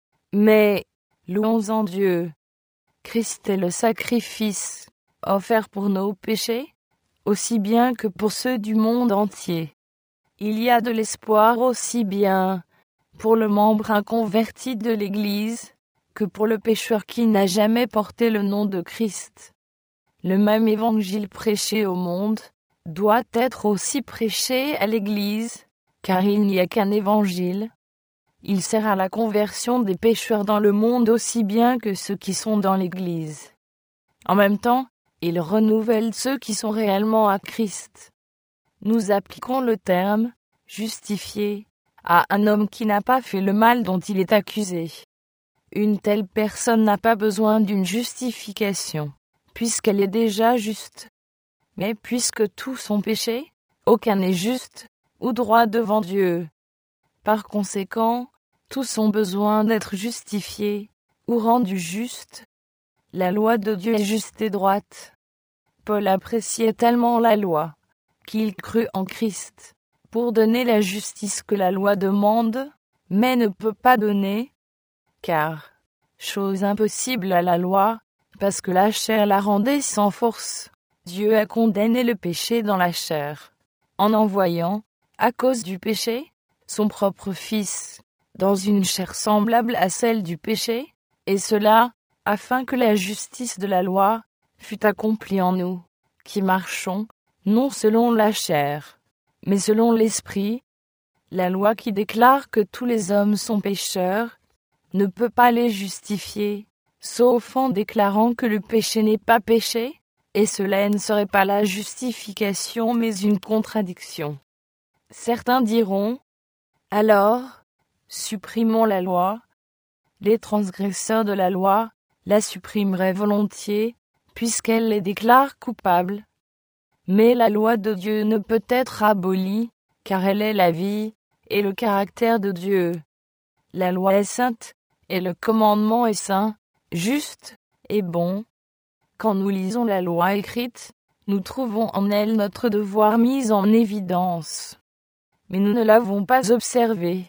Mais, louons en Dieu, Christ est le sacrifice offert pour nos péchés, aussi bien que pour ceux du monde entier. Il y a de l'espoir aussi bien pour le membre inconverti de l'Église que pour le pécheur qui n'a jamais porté le nom de Christ. Le même évangile prêché au monde doit être aussi prêché à l'Église, car il n'y a qu'un évangile. Il sert à la conversion des pécheurs dans le monde aussi bien que ceux qui sont dans l'Église. En même temps, il renouvelle ceux qui sont réellement à Christ. Nous appliquons le terme « justifié » à un homme qui n'a pas fait le mal dont il est accusé. Une telle personne n'a pas besoin d'une justification, puisqu'elle est déjà juste. Mais puisque tous sont péchés, aucun n'est juste ou droit devant Dieu. Par conséquent, tous ont besoin d'être justifiés ou rendus justes. La loi de Dieu est juste et droite. Paul appréciait tellement la loi qu'il crut en Christ pour donner la justice que la loi demande, mais ne peut pas donner, car, chose impossible à la loi, parce que la chair la rendait sans force, Dieu a condamné le péché dans la chair, en envoyant, à cause du péché, son propre Fils, dans une chair semblable à celle du péché, et cela, afin que la justice de la loi fût accomplie en nous, qui marchons, non selon la chair, mais selon l'esprit. La loi qui déclare que tous les hommes sont pécheurs ne peut pas les justifier, sauf en déclarant que le péché n'est pas péché, et cela ne serait pas la justification mais une contradiction. Certains diront, alors, supprimons la loi. Les transgresseurs de la loi la supprimeraient volontiers, puisqu'elle les déclare coupables. Mais la loi de Dieu ne peut être abolie, car elle est la vie et le caractère de Dieu. La loi est sainte, et le commandement est saint, juste et bon. Quand nous lisons la loi écrite, nous trouvons en elle notre devoir mis en évidence. Mais nous ne l'avons pas observée.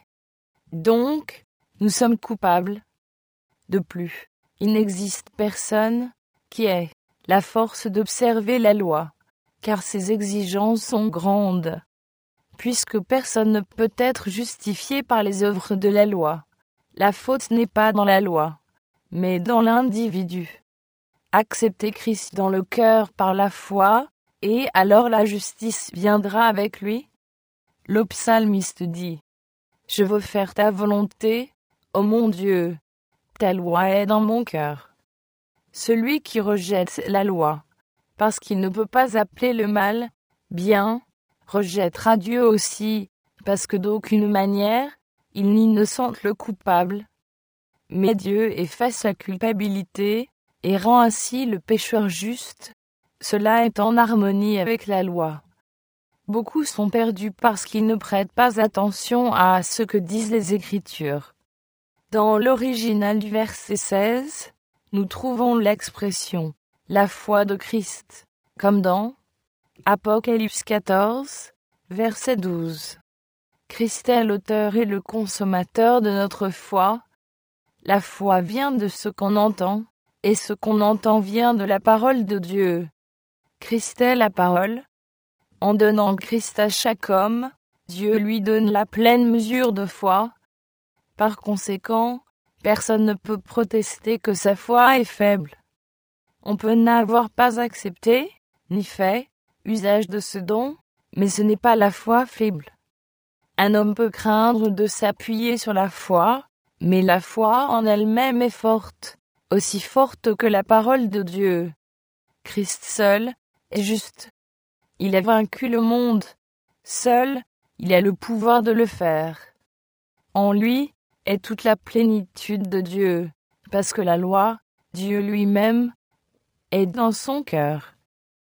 Donc, nous sommes coupables. De plus, il n'existe personne qui ait la force d'observer la loi, car ses exigences sont grandes. Puisque personne ne peut être justifié par les œuvres de la loi, la faute n'est pas dans la loi, mais dans l'individu. Acceptez Christ dans le cœur par la foi, et alors la justice viendra avec lui. Le psalmiste dit : « Je veux faire ta volonté, Ô mon Dieu, ta loi est dans mon cœur. Celui qui rejette la loi, parce qu'il ne peut pas appeler le mal bien, rejettera Dieu aussi, parce que d'aucune manière, il n'innocente le coupable. Mais Dieu efface la culpabilité, et rend ainsi le pécheur juste. Cela est en harmonie avec la loi. Beaucoup sont perdus parce qu'ils ne prêtent pas attention à ce que disent les Écritures. Dans l'original du verset seize, nous trouvons l'expression « la foi de Christ », comme dans Apocalypse quatorze, verset douze. Christ est l'auteur et le consommateur de notre foi. La foi vient de ce qu'on entend, et ce qu'on entend vient de la parole de Dieu. Christ est la parole. En donnant Christ à chaque homme, Dieu lui donne la pleine mesure de foi. Par conséquent, personne ne peut protester que sa foi est faible. On peut n'avoir pas accepté, ni fait, usage de ce don, mais ce n'est pas la foi faible. Un homme peut craindre de s'appuyer sur la foi, mais la foi en elle-même est forte, aussi forte que la parole de Dieu. Christ seul est juste. Il a vaincu le monde. Seul, il a le pouvoir de le faire. En lui est toute la plénitude de Dieu, parce que la loi, Dieu lui-même, est dans son cœur.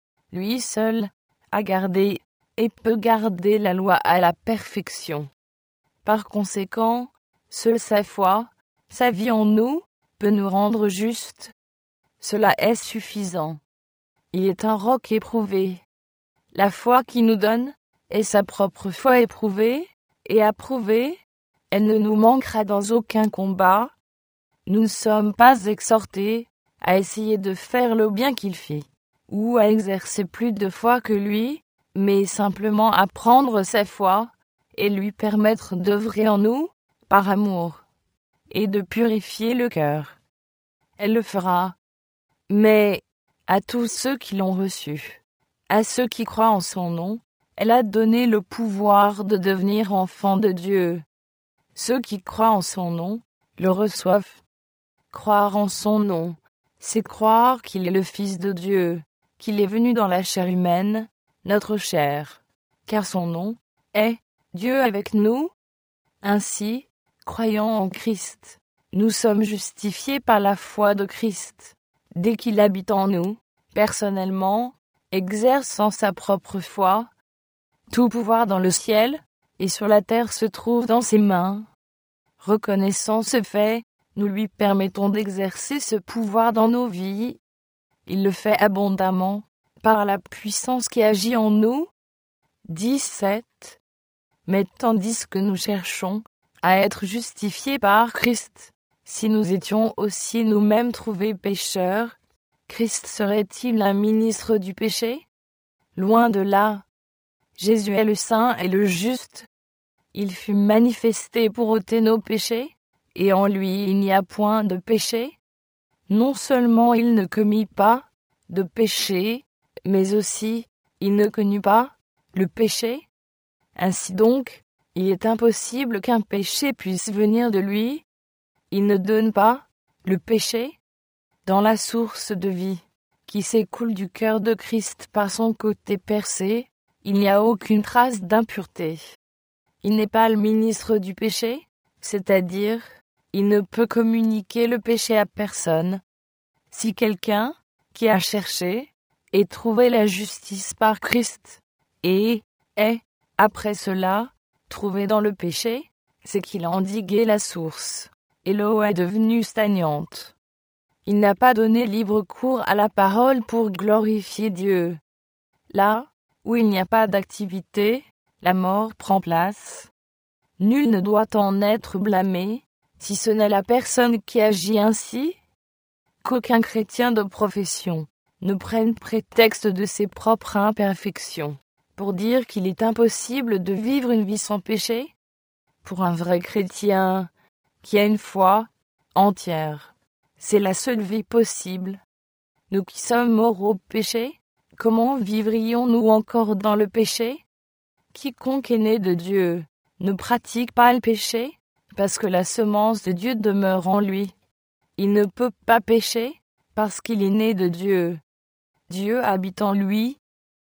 Lui seul a gardé et peut garder la loi à la perfection. Par conséquent, seule sa foi, sa vie en nous, peut nous rendre justes. Cela est suffisant. Il est un roc éprouvé. La foi qui nous donne est sa propre foi éprouvée et approuvée. Elle ne nous manquera dans aucun combat. Nous ne sommes pas exhortés à essayer de faire le bien qu'il fait, ou à exercer plus de foi que lui, mais simplement à prendre sa foi et lui permettre d'œuvrer en nous par amour et de purifier le cœur. Elle le fera, mais à tous ceux qui l'ont reçu, à ceux qui croient en son nom, elle a donné le pouvoir de devenir enfants de Dieu. Ceux qui croient en son nom le reçoivent. Croire en son nom, c'est croire qu'il est le Fils de Dieu, qu'il est venu dans la chair humaine, notre chair, car son nom est Dieu avec nous. Ainsi, croyant en Christ, nous sommes justifiés par la foi de Christ, dès qu'il habite en nous, personnellement, exerçant sa propre foi. Tout pouvoir dans le ciel et sur la terre se trouve dans ses mains. Reconnaissant ce fait, nous lui permettons d'exercer ce pouvoir dans nos vies. Il le fait abondamment, par la puissance qui agit en nous. dix-sept. Mais tandis que nous cherchons à être justifiés par Christ, si nous étions aussi nous-mêmes trouvés pécheurs, Christ serait-il un ministre du péché? Loin de là. Jésus est le saint et le juste. Il fut manifesté pour ôter nos péchés, et en lui il n'y a point de péché. Non seulement il ne commit pas de péché, mais aussi il ne connut pas le péché. Ainsi donc, il est impossible qu'un péché puisse venir de lui. Il ne donne pas le péché. Dans la source de vie qui s'écoule du cœur de Christ par son côté percé, il n'y a aucune trace d'impureté. Il n'est pas le ministre du péché, c'est-à-dire, il ne peut communiquer le péché à personne. Si quelqu'un, qui a cherché et trouvé la justice par Christ, et est, après cela, trouvé dans le péché, c'est qu'il a endigué la source, et l'eau est devenue stagnante. Il n'a pas donné libre cours à la parole pour glorifier Dieu. Là où il n'y a pas d'activité, la mort prend place. Nul ne doit en être blâmé, si ce n'est la personne qui agit ainsi. Qu'aucun chrétien de profession ne prenne prétexte de ses propres imperfections pour dire qu'il est impossible de vivre une vie sans péché. Pour un vrai chrétien qui a une foi entière, c'est la seule vie possible. Nous qui sommes morts au péché, comment vivrions-nous encore dans le péché? Quiconque est né de Dieu ne pratique pas le péché, parce que la semence de Dieu demeure en lui. Il ne peut pas pécher, parce qu'il est né de Dieu. Dieu habite en lui.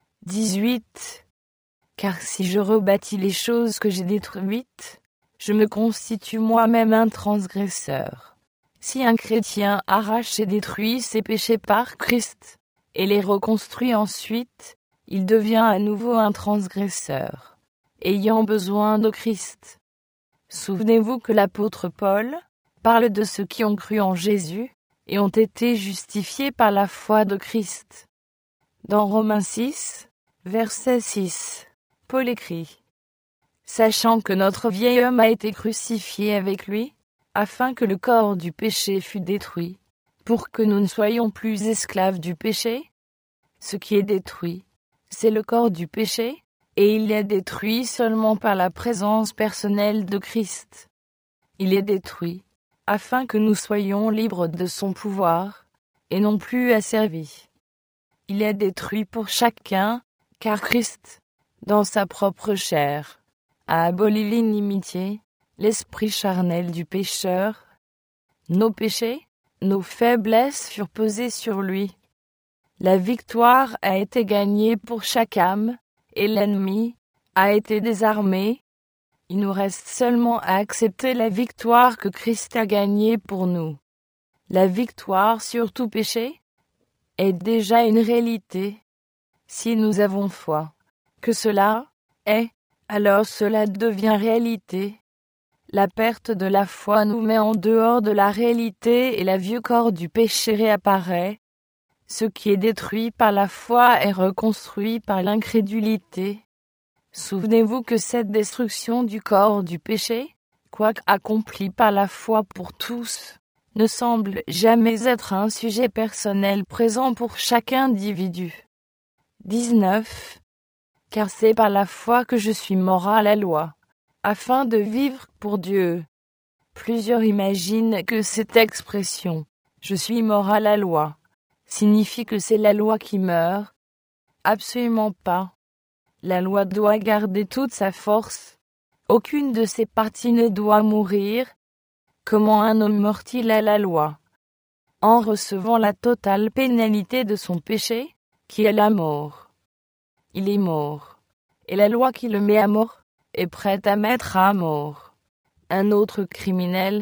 dix-huit. Car si je rebâtis les choses que j'ai détruites, je me constitue moi-même un transgresseur. Si un chrétien arrache et détruit ses péchés par Christ, et les reconstruit ensuite, il devient à nouveau un transgresseur, ayant besoin de Christ. Souvenez-vous que l'apôtre Paul parle de ceux qui ont cru en Jésus et ont été justifiés par la foi de Christ. Dans Romains six, verset six, Paul écrit « Sachant que notre vieil homme a été crucifié avec lui, afin que le corps du péché fût détruit, pour que nous ne soyons plus esclaves du péché. Ce qui est détruit, c'est le corps du péché, et il est détruit seulement par la présence personnelle de Christ. Il est détruit, afin que nous soyons libres de son pouvoir, et non plus asservis. Il est détruit pour chacun, car Christ, dans sa propre chair, a aboli l'inimitié, l'esprit charnel du pécheur. Nos péchés, nos faiblesses furent pesées sur lui. La victoire a été gagnée pour chaque âme, et l'ennemi a été désarmé. Il nous reste seulement à accepter la victoire que Christ a gagnée pour nous. La victoire sur tout péché est déjà une réalité. Si nous avons foi que cela est, alors cela devient réalité. La perte de la foi nous met en dehors de la réalité et le vieux corps du péché réapparaît. Ce qui est détruit par la foi est reconstruit par l'incrédulité. Souvenez-vous que cette destruction du corps du péché, quoique accomplie par la foi pour tous, ne semble jamais être un sujet personnel présent pour chaque individu. dix-neuf. Car c'est par la foi que je suis mort à la loi, afin de vivre pour Dieu. Plusieurs imaginent que cette expression « je suis mort à la loi » signifie que c'est la loi qui meurt. Absolument pas. La loi doit garder toute sa force. Aucune de ses parties ne doit mourir. Comment un homme mort-il à la loi? En recevant la totale pénalité de son péché, qui est la mort. Il est mort. Et la loi qui le met à mort est prête à mettre à mort un autre criminel.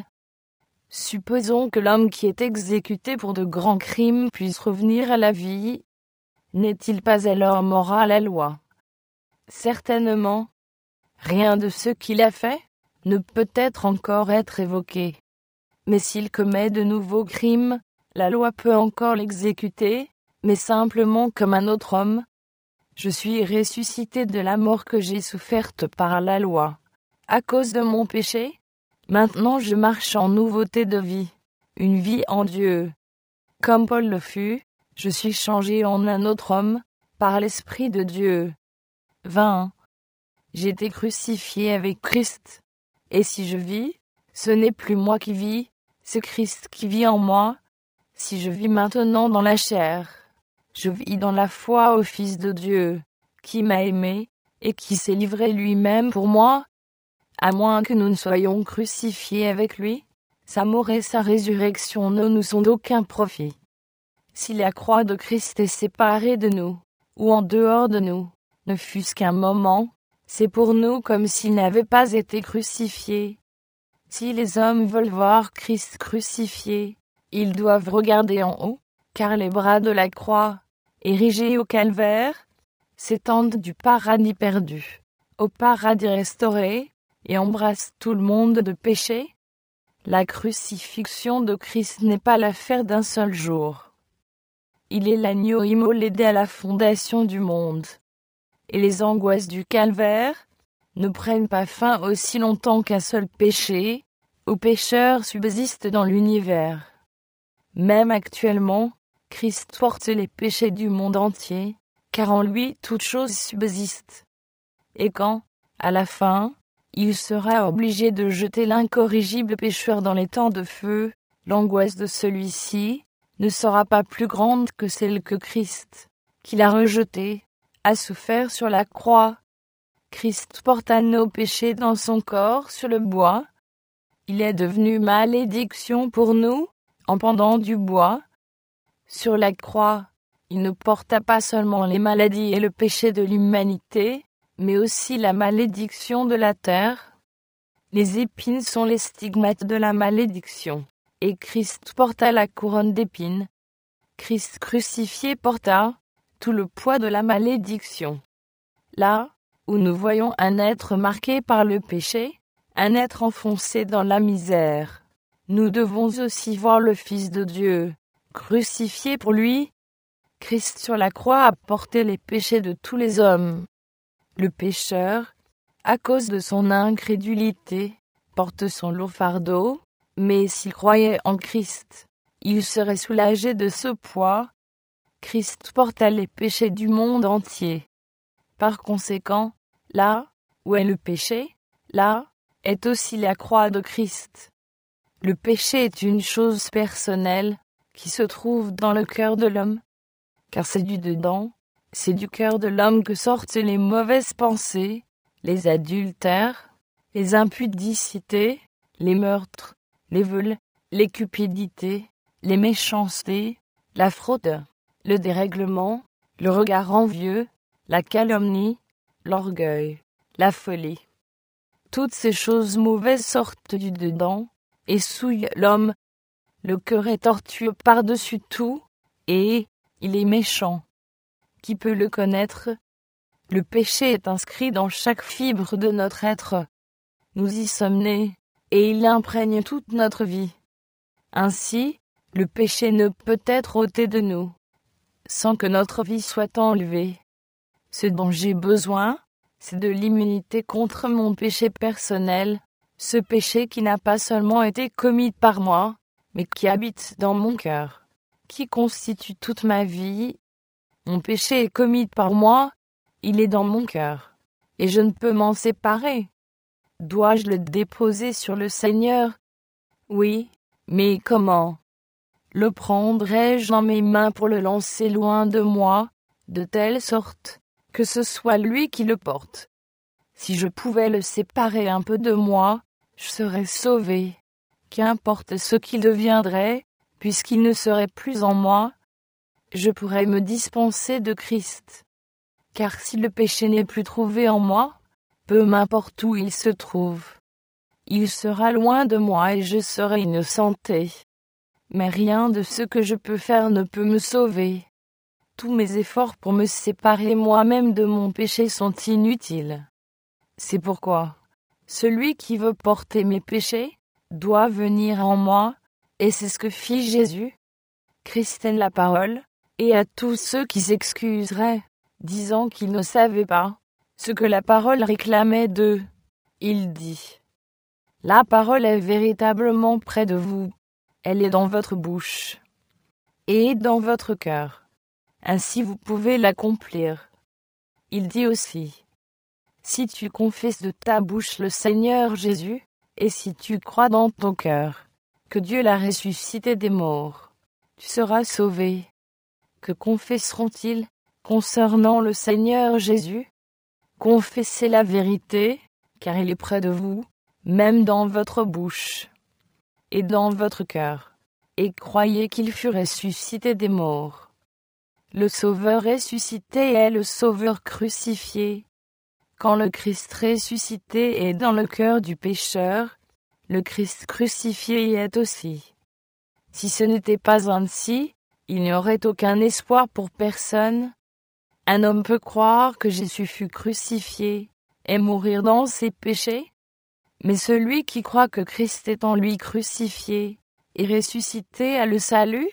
Supposons que l'homme qui est exécuté pour de grands crimes puisse revenir à la vie. N'est-il pas alors mort à la loi? Certainement. Rien de ce qu'il a fait ne peut être encore être évoqué. Mais s'il commet de nouveaux crimes, la loi peut encore l'exécuter, mais simplement comme un autre homme. Je suis ressuscité de la mort que j'ai soufferte par la loi. À cause de mon péché, maintenant je marche en nouveauté de vie, une vie en Dieu. Comme Paul le fut, je suis changé en un autre homme, par l'Esprit de Dieu. vingt. J'ai été crucifié avec Christ. Et si je vis, ce n'est plus moi qui vis, c'est Christ qui vit en moi. Si je vis maintenant dans la chair, je vis dans la foi au Fils de Dieu, qui m'a aimé, et qui s'est livré lui-même pour moi. À moins que nous ne soyons crucifiés avec lui, sa mort et sa résurrection ne nous sont d'aucun profit. Si la croix de Christ est séparée de nous, ou en dehors de nous, ne fût-ce qu'un moment, c'est pour nous comme s'il n'avait pas été crucifié. Si les hommes veulent voir Christ crucifié, ils doivent regarder en haut, car les bras de la croix, érigés au calvaire, s'étendent du paradis perdu au paradis restauré et embrassent tout le monde de péché. La crucifixion de Christ n'est pas l'affaire d'un seul jour. Il est l'agneau immolé dès la fondation du monde. Et les angoisses du calvaire ne prennent pas fin aussi longtemps qu'un seul péché ou pécheur subsiste dans l'univers. Même actuellement, Christ porte les péchés du monde entier, car en lui toute chose subsiste. Et quand, à la fin, il sera obligé de jeter l'incorrigible pécheur dans les temps de feu, l'angoisse de celui-ci ne sera pas plus grande que celle que Christ, qui l'a rejeté, a souffert sur la croix. Christ porta nos péchés dans son corps sur le bois. Il est devenu malédiction pour nous, en pendant du bois. Sur la croix, il ne porta pas seulement les maladies et le péché de l'humanité, mais aussi la malédiction de la terre. Les épines sont les stigmates de la malédiction, et Christ porta la couronne d'épines. Christ crucifié porta tout le poids de la malédiction. Là où nous voyons un être marqué par le péché, un être enfoncé dans la misère, nous devons aussi voir le Fils de Dieu, crucifié pour lui. Christ sur la croix a porté les péchés de tous les hommes. Le pécheur, à cause de son incrédulité, porte son lourd fardeau, mais s'il croyait en Christ, il serait soulagé de ce poids. Christ porta les péchés du monde entier. Par conséquent, là où est le péché, là est aussi la croix de Christ. Le péché est une chose personnelle qui se trouve dans le cœur de l'homme, car c'est du dedans, c'est du cœur de l'homme que sortent les mauvaises pensées, les adultères, les impudicités, les meurtres, les vols, les cupidités, les méchancetés, la fraude, le dérèglement, le regard envieux, la calomnie, l'orgueil, la folie. Toutes ces choses mauvaises sortent du dedans et souillent l'homme. Le cœur est tortueux par-dessus tout, et il est méchant. Qui peut le connaître? Le péché est inscrit dans chaque fibre de notre être. Nous y sommes nés, et il imprègne toute notre vie. Ainsi, le péché ne peut être ôté de nous, sans que notre vie soit enlevée. Ce dont j'ai besoin, c'est de l'immunité contre mon péché personnel, ce péché qui n'a pas seulement été commis par moi, mais qui habite dans mon cœur, qui constitue toute ma vie. Mon péché est commis par moi, il est dans mon cœur, et je ne peux m'en séparer. Dois-je le déposer sur le Seigneur? Oui, mais comment? Le prendrai-je dans mes mains pour le lancer loin de moi, de telle sorte que ce soit lui qui le porte? Si je pouvais le séparer un peu de moi, je serais sauvé. Qu'importe ce qu'il deviendrait, puisqu'il ne serait plus en moi, je pourrais me dispenser de Christ. Car si le péché n'est plus trouvé en moi, peu m'importe où il se trouve, il sera loin de moi et je serai innocenté. Mais rien de ce que je peux faire ne peut me sauver. Tous mes efforts pour me séparer moi-même de mon péché sont inutiles. C'est pourquoi celui qui veut porter mes péchés doit venir en moi, et c'est ce que fit Jésus. Christ est la parole, et à tous ceux qui s'excuseraient, disant qu'ils ne savaient pas ce que la parole réclamait d'eux, il dit: La parole est véritablement près de vous, elle est dans votre bouche et dans votre cœur. Ainsi vous pouvez l'accomplir. Il dit aussi: Si tu confesses de ta bouche le Seigneur Jésus, et si tu crois dans ton cœur que Dieu l'a ressuscité des morts, tu seras sauvé. Que confesseront-ils concernant le Seigneur Jésus? Confessez la vérité, car il est près de vous, même dans votre bouche et dans votre cœur, et croyez qu'il fut ressuscité des morts. Le Sauveur ressuscité est le Sauveur crucifié. Quand le Christ ressuscité est dans le cœur du pécheur, le Christ crucifié y est aussi. Si ce n'était pas ainsi, il n'y aurait aucun espoir pour personne. Un homme peut croire que Jésus fut crucifié et mourir dans ses péchés, mais celui qui croit que Christ est en lui crucifié et ressuscité a le salut.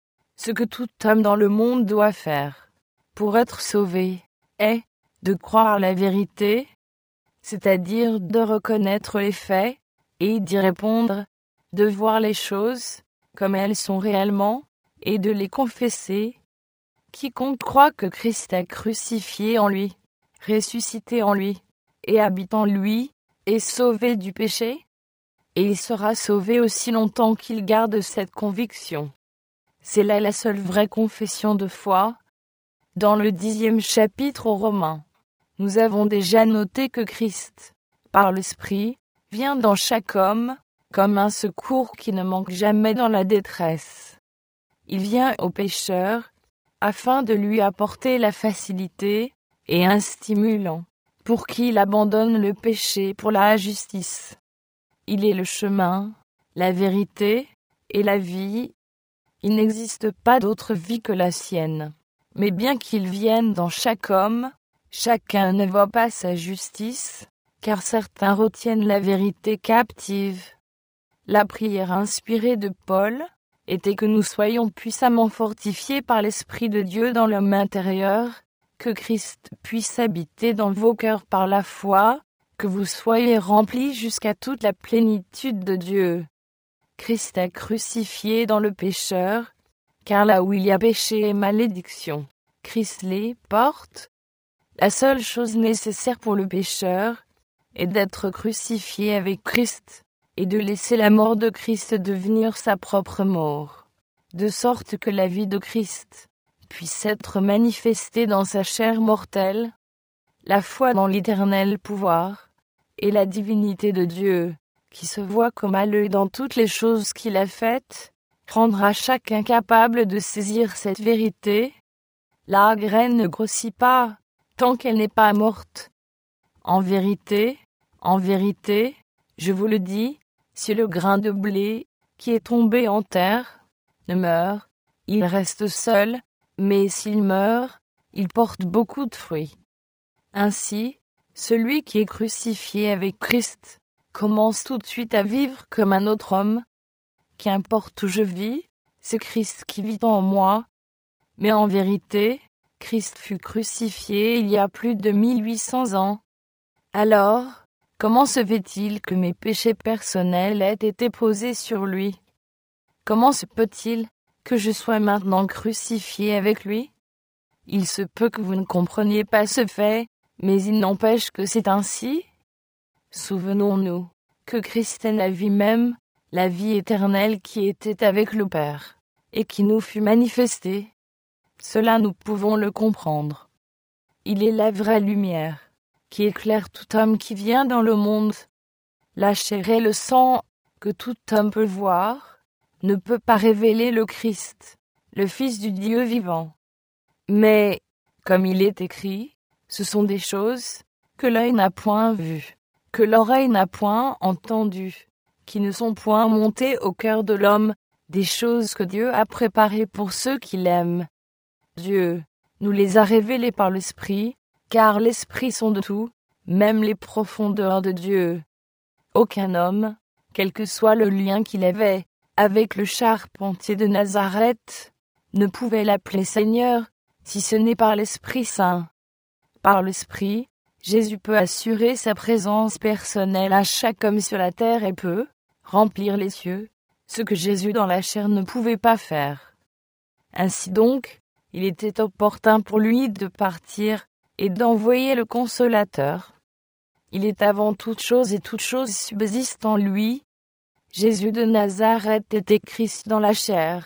Ce que tout homme dans le monde doit faire pour être sauvé est de croire la vérité, c'est-à-dire de reconnaître les faits et d'y répondre, de voir les choses comme elles sont réellement et de les confesser. Quiconque croit que Christ est crucifié en lui, ressuscité en lui et habite en lui est sauvé du péché, et il sera sauvé aussi longtemps qu'il garde cette conviction. C'est là la seule vraie confession de foi. Dans le dixième chapitre aux Romains, nous avons déjà noté que Christ, par l'Esprit, vient dans chaque homme, comme un secours qui ne manque jamais dans la détresse. Il vient au pécheur, afin de lui apporter la facilité, et un stimulant, pour qu'il abandonne le péché pour la justice. Il est le chemin, la vérité, et la vie. Il n'existe pas d'autre vie que la sienne. Mais bien qu'il vienne dans chaque homme, chacun ne voit pas sa justice, car certains retiennent la vérité captive. La prière inspirée de Paul était que nous soyons puissamment fortifiés par l'Esprit de Dieu dans l'homme intérieur, que Christ puisse habiter dans vos cœurs par la foi, que vous soyez remplis jusqu'à toute la plénitude de Dieu. Christ est crucifié dans le pécheur, car là où il y a péché et malédiction, Christ les porte. La seule chose nécessaire pour le pécheur est d'être crucifié avec Christ, et de laisser la mort de Christ devenir sa propre mort, de sorte que la vie de Christ puisse être manifestée dans sa chair mortelle. La foi dans l'éternel pouvoir et la divinité de Dieu, qui se voit comme à l'œil dans toutes les choses qu'il a faites, rendra chacun capable de saisir cette vérité. La graine ne grossit pas tant qu'elle n'est pas morte. En vérité, en vérité, je vous le dis, si le grain de blé qui est tombé en terre ne meurt, il reste seul, mais s'il meurt, il porte beaucoup de fruits. Ainsi, celui qui est crucifié avec Christ commence tout de suite à vivre comme un autre homme. Qu'importe où je vis, c'est Christ qui vit en moi. Mais en vérité, Christ fut crucifié il y a plus de mille huit cents ans. Alors, comment se fait-il que mes péchés personnels aient été posés sur lui? Comment se peut-il que je sois maintenant crucifié avec lui? Il se peut que vous ne compreniez pas ce fait, mais il n'empêche que c'est ainsi. Souvenons-nous que Christ est la vie même, la vie éternelle qui était avec le Père, et qui nous fut manifestée. Cela nous pouvons le comprendre. Il est la vraie lumière, qui éclaire tout homme qui vient dans le monde. La chair et le sang, que tout homme peut voir, ne peut pas révéler le Christ, le Fils du Dieu vivant. Mais, comme il est écrit, ce sont des choses que l'œil n'a point vues, que l'oreille n'a point entendues, qui ne sont point montées au cœur de l'homme, des choses que Dieu a préparées pour ceux qui l'aiment. Dieu nous les a révélées par l'Esprit, car l'Esprit sonde tout, même les profondeurs de Dieu. Aucun homme, quel que soit le lien qu'il avait avec le charpentier de Nazareth, ne pouvait l'appeler Seigneur, si ce n'est par l'Esprit Saint. Par l'Esprit, Jésus peut assurer sa présence personnelle à chaque homme sur la terre et peut remplir les cieux, ce que Jésus dans la chair ne pouvait pas faire. Ainsi donc, il était opportun pour lui de partir et d'envoyer le Consolateur. Il est avant toute chose et toute chose subsiste en lui. Jésus de Nazareth était Christ dans la chair.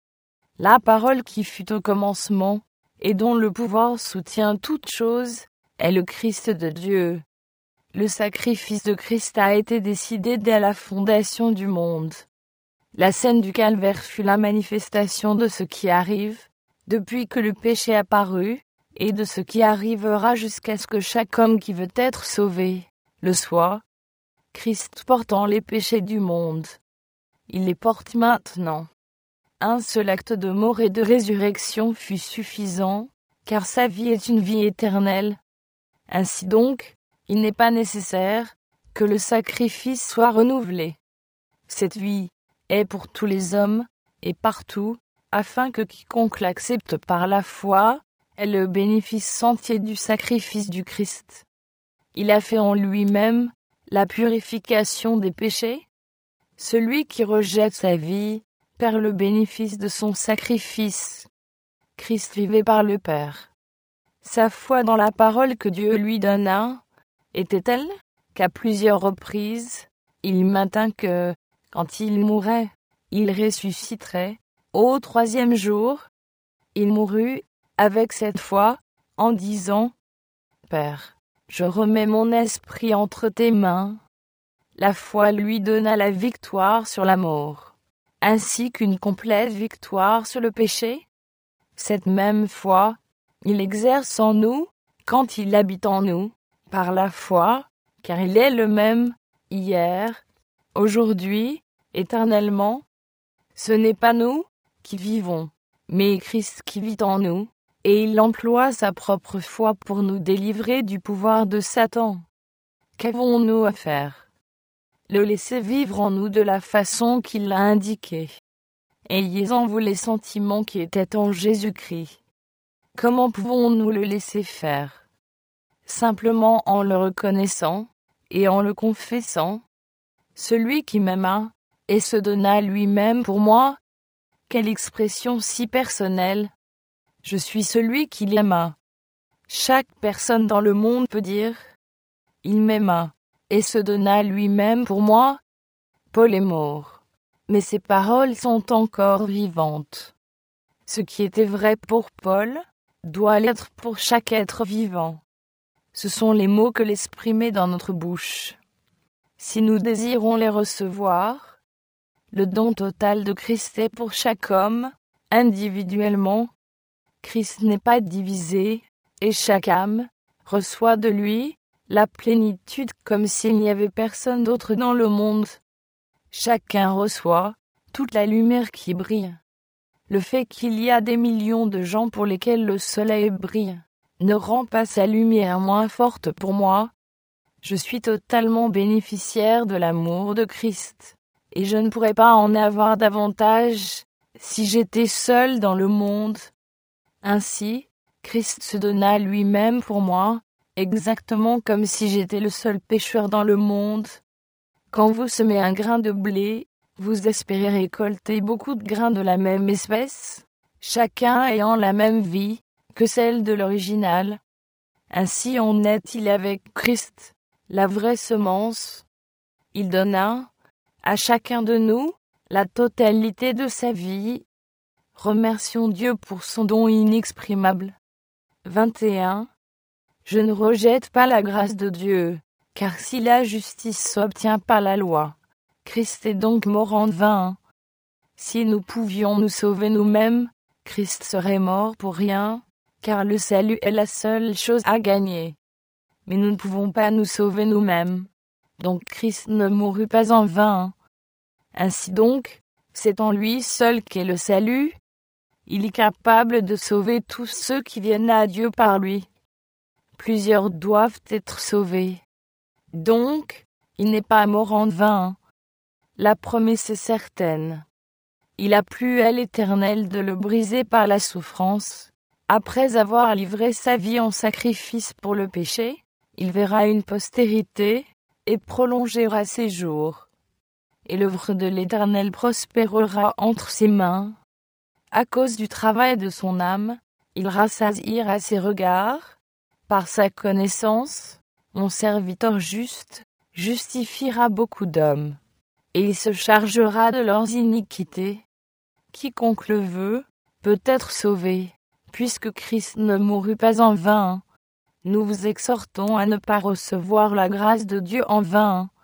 La parole qui fut au commencement, et dont le pouvoir soutient toute chose, est le Christ de Dieu. Le sacrifice de Christ a été décidé dès la fondation du monde. La scène du calvaire fut la manifestation de ce qui arrive, depuis que le péché apparut, et de ce qui arrivera jusqu'à ce que chaque homme qui veut être sauvé le soit. Christ portant les péchés du monde. Il les porte maintenant. Un seul acte de mort et de résurrection fut suffisant, car sa vie est une vie éternelle. Ainsi donc, il n'est pas nécessaire que le sacrifice soit renouvelé. Cette vie est pour tous les hommes et partout, afin que quiconque l'accepte par la foi ait le bénéfice entier du sacrifice du Christ. Il a fait en lui-même la purification des péchés. Celui qui rejette sa vie perd le bénéfice de son sacrifice. Christ vivait par le Père. Sa foi dans la parole que Dieu lui donna était telle qu'à plusieurs reprises, il maintint que, quand il mourrait, il ressusciterait. Au troisième jour, il mourut avec cette foi, en disant « Père, je remets mon esprit entre tes mains. » La foi lui donna la victoire sur la mort, ainsi qu'une complète victoire sur le péché. Cette même foi, il exerce en nous, quand il habite en nous, par la foi, car il est le même, hier, aujourd'hui, éternellement. Ce n'est pas nous qui vivons, mais Christ qui vit en nous, et il emploie sa propre foi pour nous délivrer du pouvoir de Satan. Qu'avons-nous à faire? Le laisser vivre en nous de la façon qu'il l'a indiqué. Ayez en vous les sentiments qui étaient en Jésus-Christ. Comment pouvons-nous le laisser faire? Simplement en le reconnaissant et en le confessant. Celui qui m'aima et se donna lui-même pour moi. Quelle expression si personnelle! Je suis celui qui l'aima. Chaque personne dans le monde peut dire « Il m'aima et se donna lui-même pour moi ». Paul est mort, mais ses paroles sont encore vivantes. Ce qui était vrai pour Paul doit l'être pour chaque être vivant. Ce sont les mots que l'Esprit met dans notre bouche. Si nous désirons les recevoir, le don total de Christ est pour chaque homme, individuellement. Christ n'est pas divisé, et chaque âme reçoit de lui la plénitude comme s'il n'y avait personne d'autre dans le monde. Chacun reçoit toute la lumière qui brille. Le fait qu'il y a des millions de gens pour lesquels le soleil brille ne rend pas sa lumière moins forte pour moi. Je suis totalement bénéficiaire de l'amour de Christ, et je ne pourrais pas en avoir davantage si j'étais seul dans le monde. Ainsi, Christ se donna lui-même pour moi, exactement comme si j'étais le seul pécheur dans le monde. Quand vous semez un grain de blé, vous espérez récolter beaucoup de grains de la même espèce, chacun ayant la même vie que celle de l'original. Ainsi en est-il avec Christ, la vraie semence. Il donna à chacun de nous la totalité de sa vie. Remercions Dieu pour son don inexprimable. vingt et un. Je ne rejette pas la grâce de Dieu, car si la justice s'obtient par la loi, Christ est donc mort en vain. Si nous pouvions nous sauver nous-mêmes, Christ serait mort pour rien, car le salut est la seule chose à gagner. Mais nous ne pouvons pas nous sauver nous-mêmes, donc Christ ne mourut pas en vain. Ainsi donc, c'est en lui seul qu'est le salut. Il est capable de sauver tous ceux qui viennent à Dieu par lui. Plusieurs doivent être sauvés. Donc, il n'est pas mort en vain. La promesse est certaine. Il a plu à l'Éternel de le briser par la souffrance. Après avoir livré sa vie en sacrifice pour le péché, il verra une postérité et prolongera ses jours. Et l'œuvre de l'Éternel prospérera entre ses mains. À cause du travail de son âme, il rassasiera ses regards. Par sa connaissance, mon serviteur juste justifiera beaucoup d'hommes, et il se chargera de leurs iniquités. Quiconque le veut peut être sauvé, puisque Christ ne mourut pas en vain. Nous vous exhortons à ne pas recevoir la grâce de Dieu en vain.